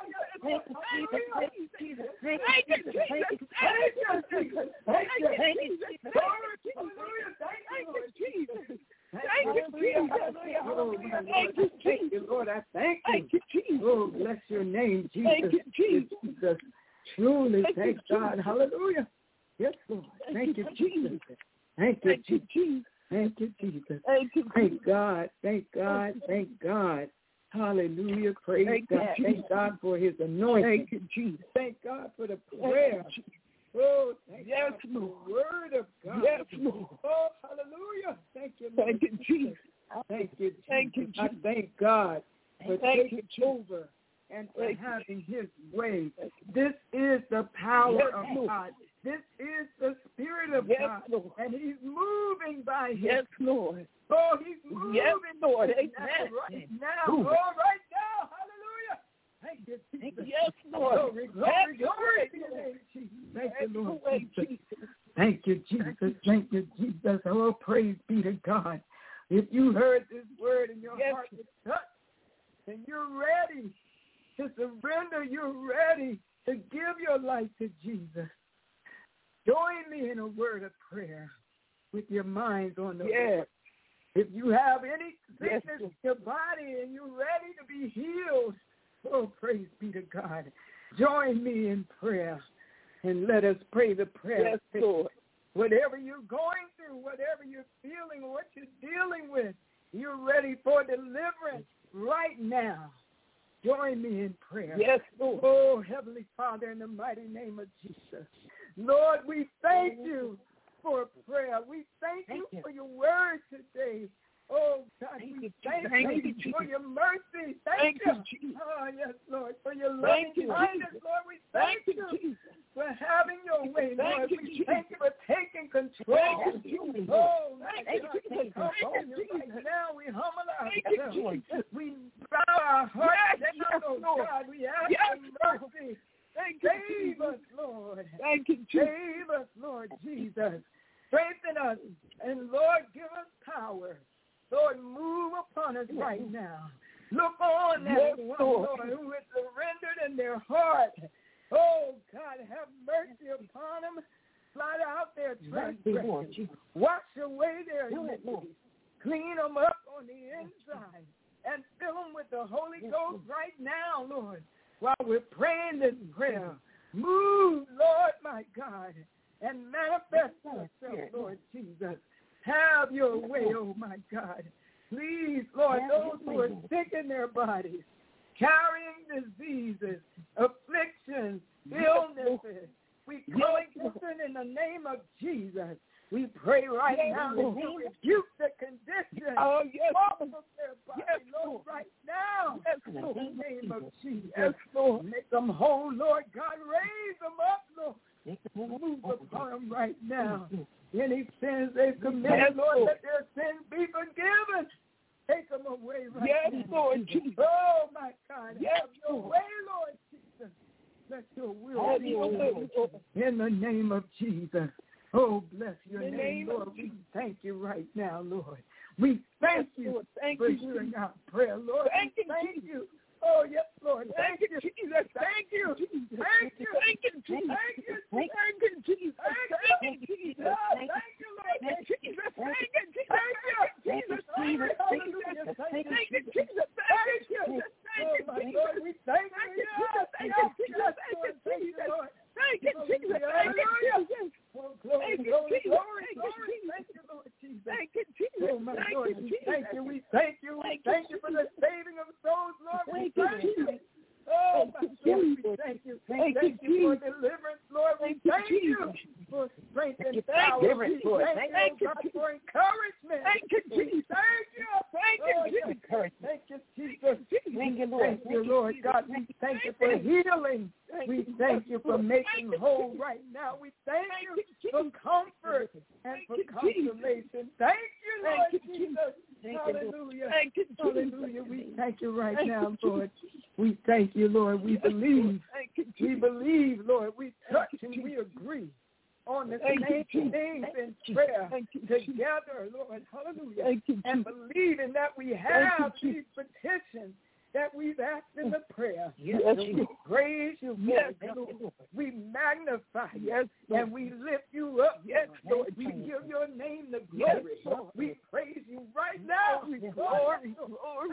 you, Jesus. Thank you, Jesus. Thank you, Jesus. Hallelujah. Thank you, Jesus. Thank you, Jesus. Thank you, Lord. I thank you. Thank you, Jesus. Oh, bless your name, Jesus. Thank you, Jesus. Truly, thank God. Hallelujah. Yes, Lord. Thank you, Jesus. Thank you, Jesus. Thank you, Jesus. Thank God. Thank God. Thank God. Hallelujah. Praise God. Thank God for his anointing. Thank you, Jesus. Thank God for the prayer. Oh, thank yes, God Lord. for the word of God. Yes, Lord. Oh, hallelujah. Thank you, Lord. Thank you, Jesus. Thank you, Jesus. Thank you, Jesus. I thank God for taking you, over and for having his way. This is the power of God. This is the Spirit of God. Lord. And he's moving by his. Yes, Lord. Oh, he's moving. Yes, Lord. Amen. Right now. Oh, right now. Hallelujah. Thank you, Jesus. Yes, Lord. Glory. Thank you, Lord Jesus. Thank you, Jesus. Thank you, Jesus. Oh, praise be to God. If you heard this word and your heart was touched, and you're ready to surrender, you're ready to give your life to Jesus, join me in a word of prayer with your minds on the Lord. If you have any sickness in your body and you're ready to be healed, oh, praise be to God. Join me in prayer and let us pray the prayer. Yes, Lord. Whatever you're going through, whatever you're feeling, what you're dealing with, you're ready for deliverance right now. join me in prayer. Yes, Lord. Oh, Heavenly Father, in the mighty name of Jesus. Lord, we thank you for prayer. We thank you for your word today. Oh, God, we thank you for your mercy. Thank you. Oh, yes, Lord, for your loving kindness, Lord. We thank you for having your way, Lord. We thank you for taking control. Oh, my God, right now we humble ourselves. We bow our hearts down, oh God. We ask for mercy. Save us, Lord. Save us, Lord Jesus. Strengthen us, and Lord, give us power. Lord, move upon us right now. Look on everyone, Lord, who is surrendered in their heart. Oh, God, have mercy upon them. Blot out their transgressions. Wash away their iniquities. Clean them up on the inside. And fill them with the Holy Ghost right now, Lord, while we're praying this prayer. Move, Lord, my God, and manifest yourself, Lord Jesus. Have your way, oh my God. Please, Lord, those who are sick in their bodies, carrying diseases, afflictions, illnesses, we call it in the name of Jesus. We pray right now that you rebuke the condition of their body, Lord, right now. In the name of Jesus. Make them whole, Lord God. Raise them up, Lord. Move upon them right now. Any sins they've committed, Lord, let their sins be forgiven. Take them away right now. Lord Jesus. Oh, my God. Have your way, Lord Jesus. Let your will be done. In the name of Jesus. Oh, bless your name, Lord. We thank you right now, Lord. We thank you for hearing our prayer, Lord. Thank you. Oh, yes, Lord. Thank you, Jesus. Thank you. Thank you. Thank you, Jesus. Thank you, Jesus. Thank you, Jesus. Thank you, Jesus. Thank you, Lord. Thank you, Jesus. Thank you, Jesus. Thank you, Jesus. Hallelujah. Thank you, Jesus. Thank you. Oh, my Lord, we thank you. Thank you, Jesus. Thank you, Lord. Thank you, Jesus. Thank you, Jesus. Oh, glory, glory, glory, glory. Thank you, Lord Jesus. Thank you, Jesus. Oh, my Lord, we thank you. We thank you. We thank you for the saving of souls, Lord. We thank you. Oh, my Lord, we thank you. Thank you for deliverance, Lord. We thank you for strength and power. Thank you, God, for encouragement. Thank you, Jesus. Thank you. Thank you, Jesus. Thank you, Jesus. Thank you, Lord. Thank you, Lord God. We thank you for healing. We thank you for making whole right now. We thank you for comfort and for consolation. Thank you, Lord Jesus. Hallelujah. Hallelujah. We thank you right now, Lord. We thank you, Lord. We believe. We believe, Lord. We touch and we agree on the same things in prayer together, Lord. Hallelujah. And believing that we have these petitions that we've asked in the prayer. Yes. We praise you, Lord. We magnify you, and we lift you up. Yes, Lord. We give your name the glory. We praise you right now. Glory, glory.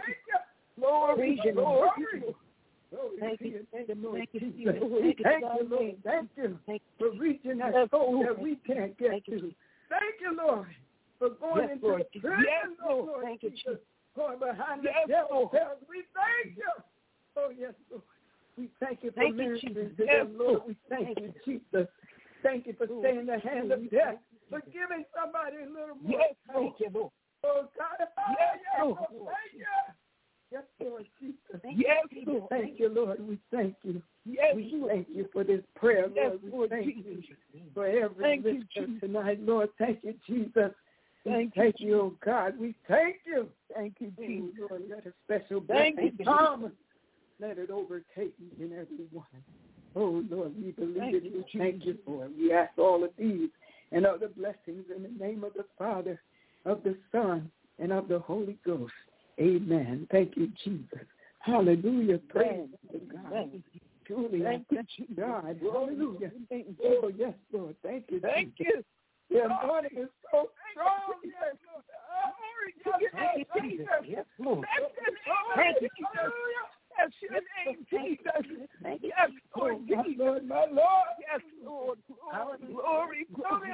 Glory, glory. Thank you, Lord. Thank you, Lord. Thank you for reaching that goal that we can't get to. Thank you, Lord, for going into prison, Lord. Thank you, Jesus. Going behind the devil's cells. We thank you. Oh, yes, Lord. We thank you for ministering to them, Lord. We thank you, Jesus. Thank you for staying the hand of death, for giving somebody a little more. Yes, thank you, Lord. Oh, God. Yes, Lord. Thank you. Yes, Lord Jesus. Yes, Lord. Thank you, Lord. We thank you. Yes, we thank you for this prayer, Lord. We thank you for every listener tonight, Lord. Thank you, Jesus. Thank you, oh God. We thank you. Thank you, Jesus. Lord, let a special blessing come. Let it overtake each and every one. Oh, Lord, we believe it. We thank you for it. We ask all of these and other blessings in the name of the Father, of the Son, and of the Holy Ghost. Amen. Thank you, Jesus. Hallelujah. Praise to God. Truly, thank you, God. Hallelujah. Oh, yes, Lord. Thank you. Thank you. The anointing is so strong. Yes, Lord. Thank you, Jesus. Yes, Lord. Thank you, Jesus. Yes, your name, Jesus. Yes, Lord. Yes, Lord, my Lord. Yes, Lord. Glory, glory.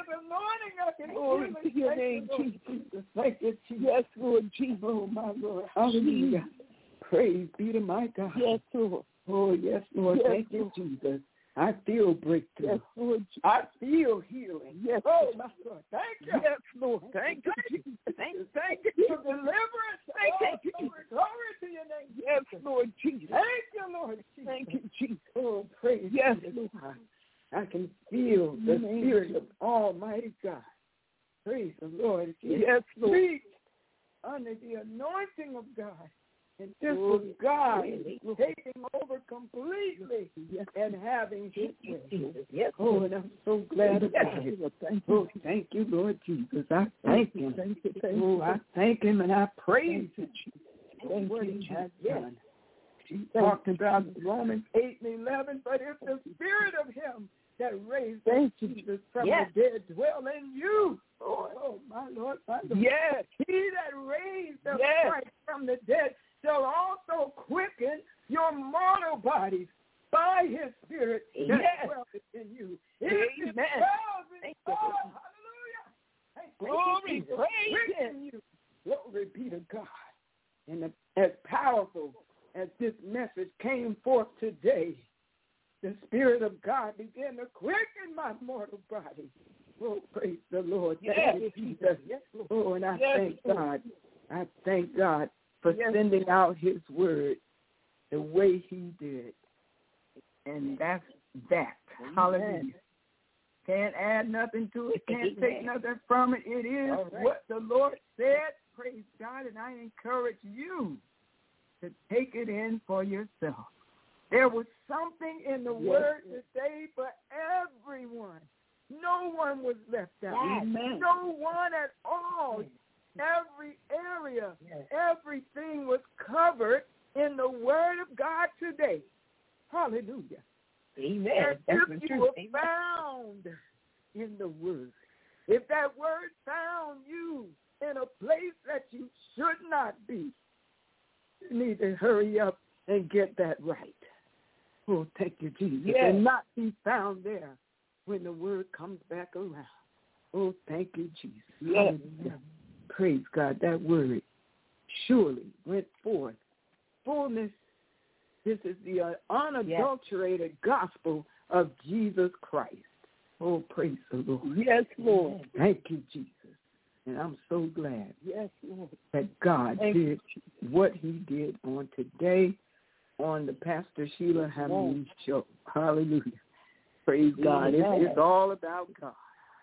Glory to your name, Jesus. Thank you, Jesus. Yes, Lord Jesus. Oh, my Lord. Hallelujah. praise be to my God. Yes, Lord. Oh, yes, Lord. Yes, Thank you, Jesus. I feel breakthrough. Yes, Lord. I feel healing. Yes. Oh, my God. Thank you. Yes, Lord. Thank you, Jesus. Thank you for deliverance. Thank you. Glory to your name. Yes, Lord Jesus. Thank you, Lord Jesus. Thank you, Jesus. Oh, praise Yes, be to Lord. God. I can feel the Spirit of Almighty God. Praise the Lord. Yes, Lord. Preach under the anointing of God. And this was God taking over completely and having his way. Yes, oh, and I'm so glad about it. Thank you. Oh, thank you, Lord Jesus. I thank him. Thank you. Oh, I thank him and I praise him. Thank what you, he has Jesus. done. She talked about Romans 8 and 11, but if the Spirit of him that raised Jesus from the dead dwell in you, oh, my Lord, my Lord. Yes. He that raised up Christ from the dead shall also quicken your mortal bodies by his Spirit that dwells in you. It dwells in you. Oh, hallelujah. Glory, praise him. You. Glory be to God. And as powerful as this message came forth today, the Spirit of God began to quicken my mortal body. Oh, praise the Lord. Thank you, Jesus. Oh, and I thank God. I thank God for sending out his word the way he did. And that's that. Hallelujah. Can't add nothing to it. Can't take nothing from it. It is what the Lord said. Praise God. And I encourage you to take it in for yourself. There was something in the word today for everyone. No one was left out. Amen. No one at all. Every area, everything was covered in the word of God today. Hallelujah. Amen. If you were found in the word, if that word found you in a place that you should not be, you need to hurry up and get that right. Oh, thank you, Jesus. And not be found there when the word comes back around. Oh, thank you, Jesus. Yes. Praise God. That word surely went forth. Fullness. This is the unadulterated gospel of Jesus Christ. Oh, praise the Lord. Yes, Lord. Thank you, Jesus. And I'm so glad Lord. that God did what he did on today on the Pastor Sheila Hameen show. Hallelujah. Praise God. It's all about God.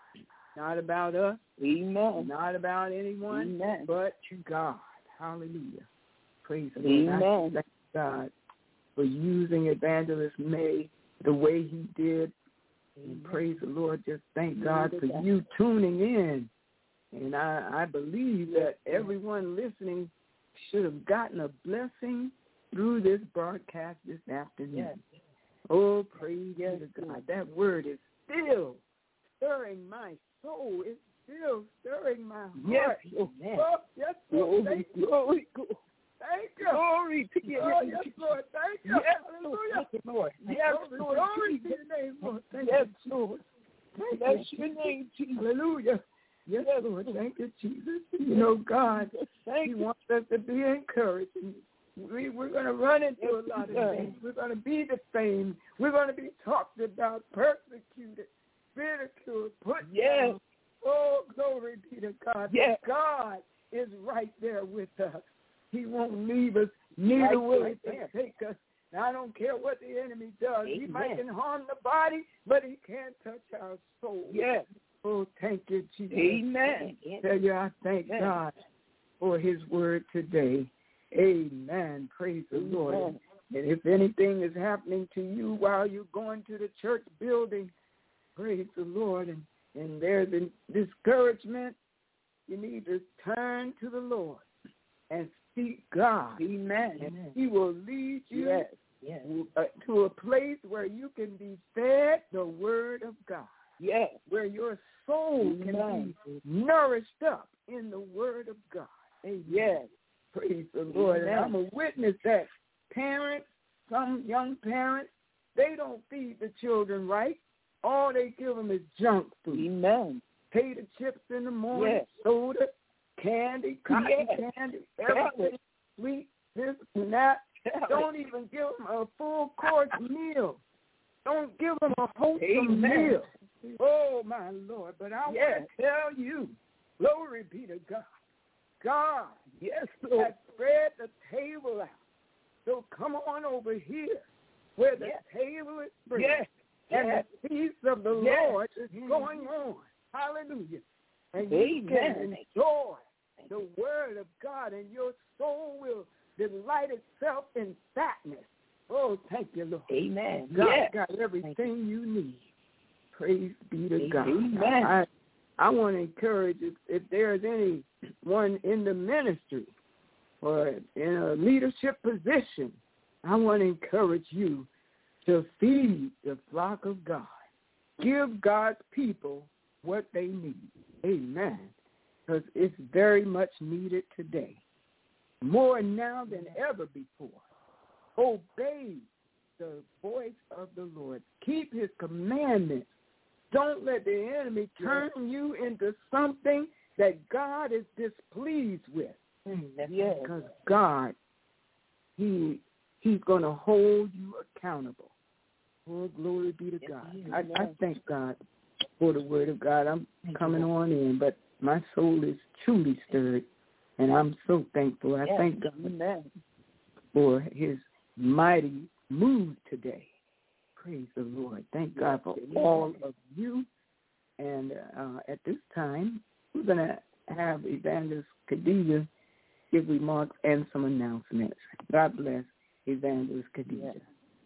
Not about us. Amen. Not about anyone, but God. Hallelujah. Praise the Lord. Amen. Thank God for using Evangelist May the way he did. And praise the Lord. Just thank God for you tuning in. And I believe that everyone listening should have gotten a blessing through this broadcast this afternoon. Oh, praise be to God. That word is still stirring my soul. It's still stirring my heart. Oh, yes, Lord. Thank you. Glory. Thank you. Glory to your name. Yes, Lord. Thank you. Yes, Hallelujah. Lord. Yes, Lord. Glory to your name, Lord. Thank Yes, you. Lord. Bless your name, Jesus. Hallelujah. Yes, Lord. Thank you, Jesus. You know, God, he wants us to be encouraged. We're going to run into a lot of things. We're going to be defamed. We're going to be talked about, persecuted, ridiculed, put down. Oh, glory be to God. Yes. God is right there with us. He won't leave us, neither will he forsake us. Now, I don't care what the enemy does. He might can harm the body, but he can't touch our soul. Yes. Oh, thank you, Jesus. Amen. Tell you, I thank God for his word today. Amen. Praise the Lord. And if anything is happening to you while you're going to the church building, praise the Lord, and there's a discouragement, you need to turn to the Lord and seek God. Amen. And he will lead you to a place where you can be fed the word of God. Yes. Where your soul can be nourished up in the word of God. Amen. Yes. Praise the Lord. And I'm a witness that parents, some young parents, they don't feed the children right. All they give them is junk food. Amen. Potato chips in the morning, soda, candy, cotton candy, everything sweet. this and that. Don't even give them a full course meal. Don't give them a wholesome meal. Oh, my Lord. But I want to tell you, glory be to God. God, yes, Lord, has spread the table out. So come on over here where the table is spread. Yes. And the feast of the Lord is going on. Hallelujah. And you can enjoy the word of God, and your soul will delight itself in fatness. Oh, thank you, Lord. Amen. God got everything you need. Praise be to God. Amen. I want to encourage if there's anyone in the ministry or in a leadership position, I want to encourage you to feed the flock of God. Give God's people what they need. Amen. Because it's very much needed today. More now than ever before. Obey the voice of the Lord. Keep his commandments. Don't let the enemy turn you into something that God is displeased with. Because God, he's going to hold you accountable. Oh, glory be to God. I thank God for the word of God. I'm coming on in, but my soul is truly stirred, and I'm so thankful. I thank God for his mighty move today. Praise the Lord. Thank God for all of you. And at this time, we're going to have Evangelist Khadijah give remarks and some announcements. God bless Evangelist Khadijah.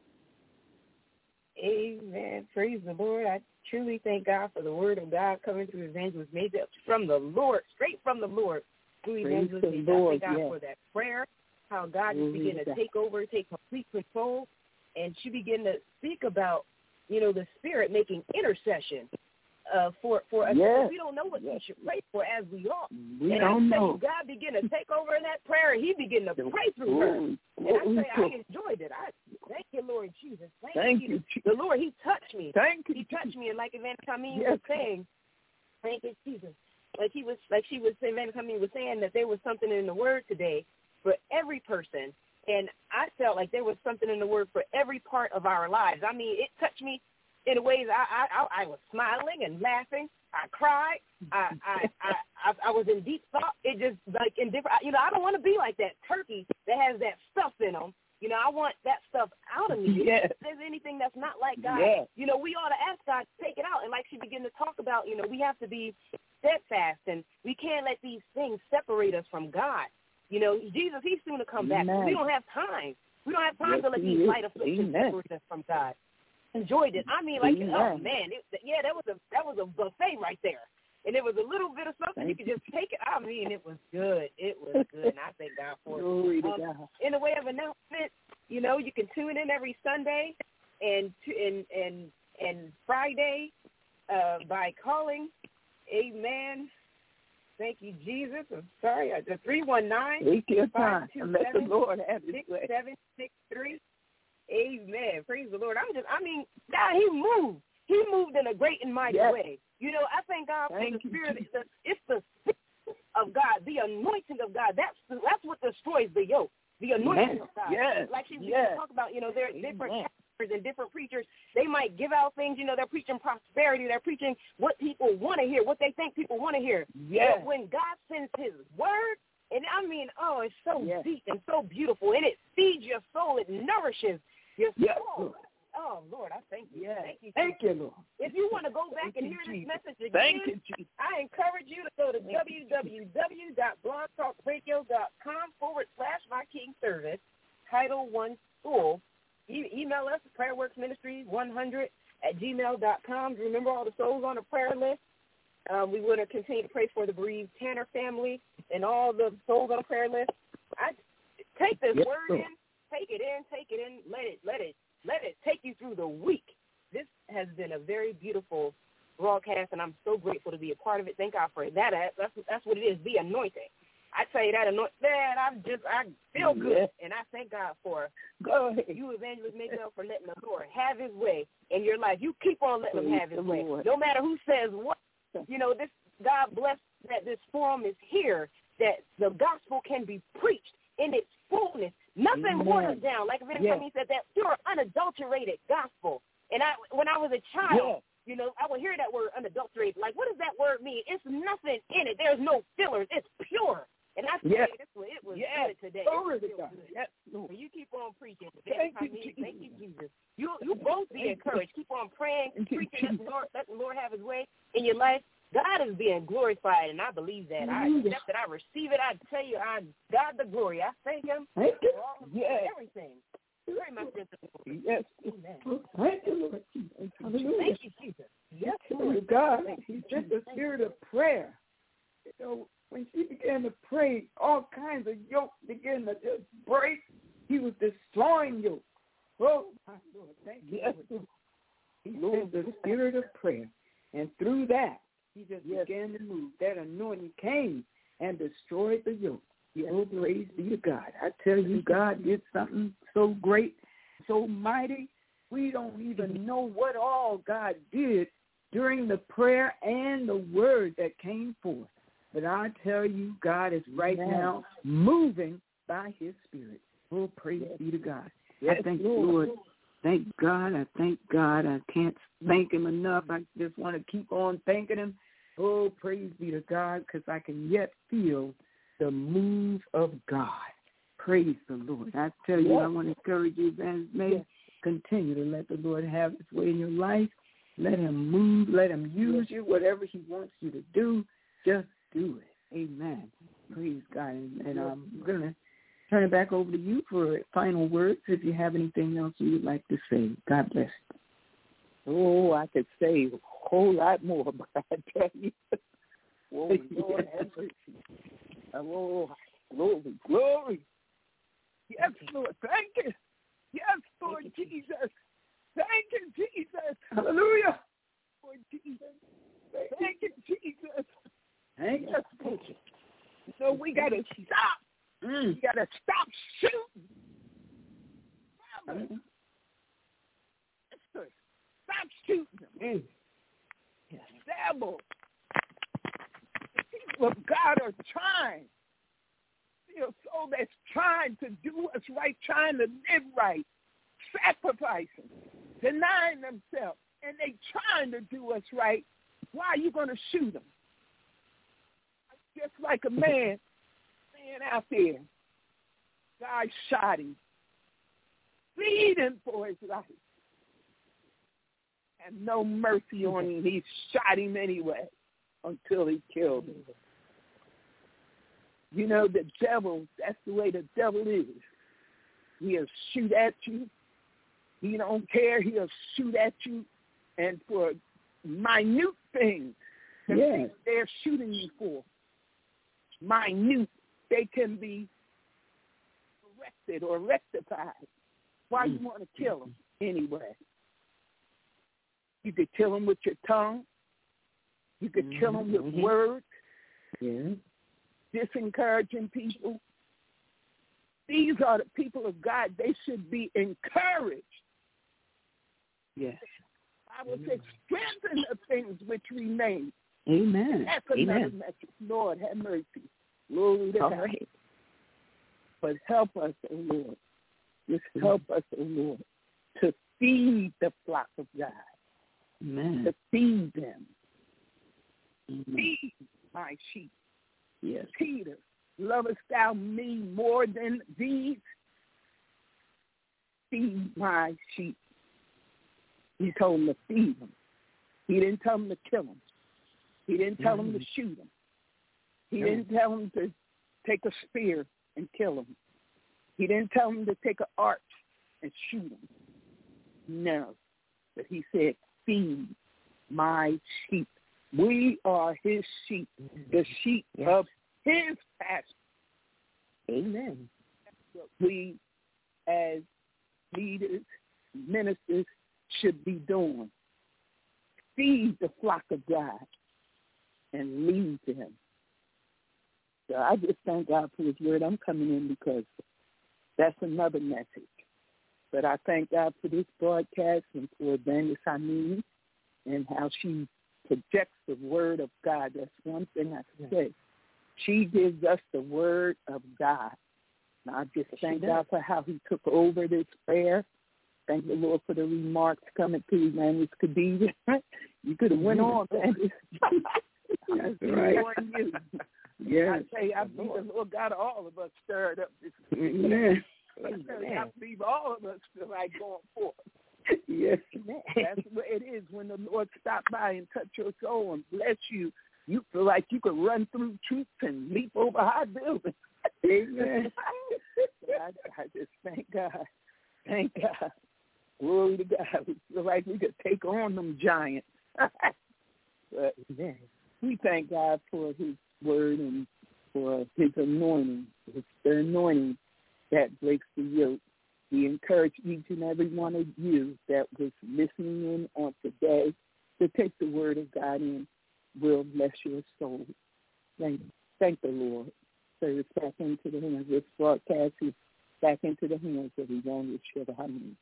Amen. Praise the Lord. I truly thank God for the word of God coming through Evangelist Major from the Lord, straight from the Lord through Evangelist Major. I thank God for that prayer, how God is beginning to take over, take complete control, and she began to speak about, the Spirit making intercession for us. We don't know what we should pray for as we ought. We don't know. God began to take over in that prayer, and he began to pray through her. And I enjoyed it. Thank you, Lord Jesus. Thank you. The Lord, he touched me. He touched me, and like Evangelist Hameen was saying, thank you, Jesus. Like she was saying, Evangelist Hameen was saying that there was something in the Word today for every person, and I felt like there was something in the Word for every part of our lives. I mean, it touched me in ways I was smiling and laughing. I cried. I was in deep thought. It just like in different. I don't want to be like that turkey that has that stuff in them. I want that stuff out of me. If there's anything that's not like God, we ought to ask God to take it out. And like she began to talk about, we have to be steadfast, and we can't let these things separate us from God. Jesus, he's soon to come back. We don't have time. We don't have time to let these light afflictions separate us from God. Enjoyed it. I mean, like, oh man, that was a buffet right there, and it was a little bit of something you could just take it. I mean, it was good. It was good, and I thank God for it. In the way of announcement, you can tune in every Sunday and Friday by calling. Amen. Thank you, Jesus. I'm sorry. The 319. Take your time and let the Lord have his way. 6763. Amen. Praise the Lord. God, he moved. He moved in a great and mighty way. I thank God for the Spirit. It's the Spirit of God, the anointing of God. That's what destroys the yoke. The anointing of God. Like she talk about, there are different pastors and different preachers. They might give out things, they're preaching prosperity. They're preaching what people want to hear, what they think people want to hear. But when God sends his word, and it's so deep and so beautiful, and it feeds your soul. It nourishes your soul. Oh, Lord, I thank you. Thank you, Lord. If you want to go back and hear this message again, I encourage you to go to www.blogtalkradio.com/My King Service, Title I School. Email us at prayerworksministry100@gmail.com. Remember all the souls on the prayer list. We want to continue to pray for the bereaved Tanner family and all the souls on the prayer list. Take this word in, take it in, let it take you through the week. This has been a very beautiful broadcast, and I'm so grateful to be a part of it. Thank God for that. That's what it is, the anointing. I tell you that anointing, man, I feel good, and I thank God for you, Evangelist Major, for letting the Lord have his way in your life. You keep on letting him have his way, no matter who says what. This God bless that this forum is here, that the gospel can be preached in its fullness Nothing waters down. Like Evangelist Hameen said, that pure, unadulterated gospel. And when I was a child, you know, I would hear that word unadulterated. Like, what does that word mean? It's nothing in it. There's no fillers. It's pure. And I tell you, it was good today. Yes, Lord. You keep on preaching. Thank you, Jesus. You both be encouraged. Keep on praying, preaching. Let the Lord have his way in your life. God is being glorified, and I believe that. I accept it. I receive it. I tell you, God the glory. I thank him for all everything. Very much just the glory. Yes. Amen. Thank you, Lord Jesus. Hallelujah. Thank you, Jesus. Yes, Lord God. He's just the spirit of prayer. You know, when she began to pray, all kinds of yokes began to just break. He was destroying yokes. Oh, my Lord, thank you. Yes. He is the spirit of prayer. And through that, he just began to move. That anointing came and destroyed the yoke. Oh, praise be to God. I tell you, God did something so great, so mighty. We don't even know what all God did during the prayer and the word that came forth. But I tell you, God is right now moving by his spirit. Oh, praise be to God. I thank the Lord. Thank God. I thank God. I can't thank him enough. I just want to keep on thanking him. Oh, praise be to God, because I can yet feel the move of God. Praise the Lord. I tell you, I want to encourage you, May continue to let the Lord have his way in your life. Let him move. Let him use you. Whatever he wants you to do, just do it. Amen. Praise God. And I'm going to turn it back over to you for final words if you have anything else you would like to say. God bless you. Oh, I could say a whole lot more, but I tell you, oh, Lord have mercy. Oh, glory, glory. Yes, Lord, thank you. Yes, Lord Jesus. Thank you, Jesus. Hallelujah. Lord Jesus. Thank you, Jesus. Thank you. So we got to stop. We got to stop shooting. Stop shooting. Devil. The people of God are trying. Your soul that's trying to do what's right, trying to live right, sacrificing, denying themselves, and they trying to do what's right. Why are you going to shoot them? Just like a man out there. God shot him, pleading for his life. And no mercy on him. He shot him anyway until he killed him. You know, the devil, that's the way the devil is. He'll shoot at you. He don't care. He'll shoot at you. And for minute things that they're shooting you for, minute, they can be corrected or rectified. Why you want to kill them anyway? You could kill them with your tongue. You could kill them with words. Discouraging people. These are the people of God. They should be encouraged. Yes. I will say, strengthen the things which remain. Amen. That's another message. Lord, have mercy. Glory to God. Right. But help us, O Lord. Just help us, O Lord, to feed the flock of God. Amen. To feed them. Feed my sheep. Yes. Peter, lovest thou me more than these? Feed my sheep. He told them to feed them. He didn't tell them to kill them. He didn't tell them to shoot them. He didn't tell them to take a spear and kill them. He didn't tell them to take an arch and shoot them. No. But he said, feed my sheep. We are his sheep, the sheep of his pasture. Amen. That's what we as leaders, ministers should be doing. Feed the flock of God and lead them. So I just thank God for his word. I'm coming in because that's another message. But I thank God for this broadcast and for Evangelist Hameen and how she projects the word of God. That's one thing I can say. She gives us the word of God. And I just thank God for how he took over this prayer. Thank the Lord for the remarks coming through, man. It's Khadijah. You could have went on, man. That's right. Yeah. I tell you, I believe the Lord got all of us stirred up this Amen. I believe all of us feel like going forth. Yes. That's what it is when the Lord stops by and touch your soul and bless you. You feel like you could run through troops and leap over high buildings. Amen. I just thank God. Thank God. Glory to God. We feel like we could take on them giants. But we thank God for his word and for his anointing. It's the anointing that breaks the yoke. We encourage each and every one of you that was listening in on today to take the word of God in. Will bless your soul. Thank the Lord. So it's back into the hands. This broadcast is back into the hands of Evangelist Sheila Hameen.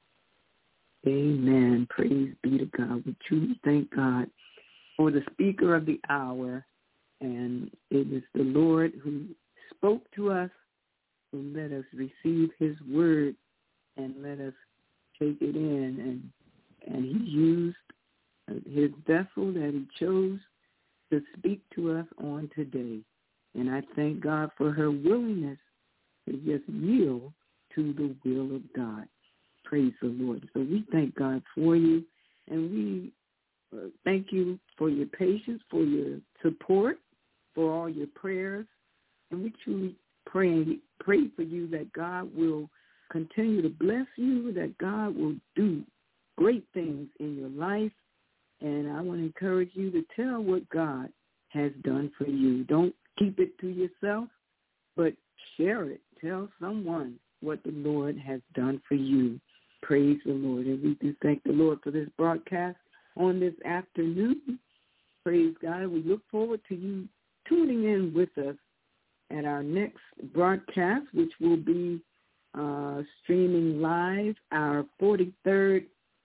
Amen. Praise be to God. We truly thank God for the speaker of the hour. And it is the Lord who spoke to us. So let us receive his word and let us take it in. And he used his vessel that he chose to speak to us on today. And I thank God for her willingness to just yield to the will of God. Praise the Lord. So we thank God for you, and we thank you for your patience, for your support, for all your prayers. And we truly pray for you that God will continue to bless you, that God will do great things in your life. And I want to encourage you to tell what God has done for you. Don't keep it to yourself, but share it. Tell someone what the Lord has done for you. Praise the Lord. And we do thank the Lord for this broadcast on this afternoon. Praise God. We look forward to you tuning in with us at our next broadcast, which will be streaming live, our 43rd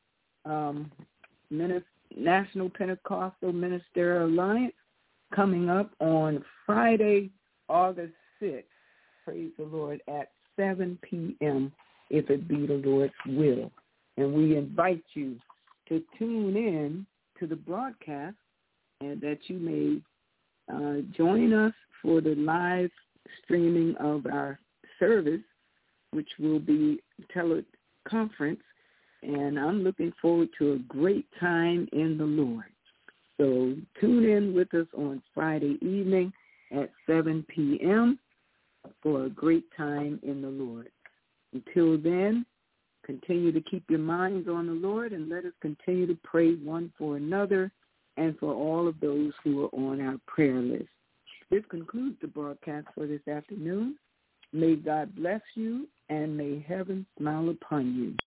National Pentecostal Ministerial Alliance, coming up on Friday, August 6th. Praise the Lord, at 7 p.m., if it be the Lord's will. And we invite you to tune in to the broadcast and that you may join us for the live streaming of our service, which will be teleconference. And I'm looking forward to a great time in the Lord. So tune in with us on Friday evening at 7 p.m. for a great time in the Lord. Until then, continue to keep your minds on the Lord, and let us continue to pray one for another and for all of those who are on our prayer list. This concludes the broadcast for this afternoon. May God bless you, and may heaven smile upon you.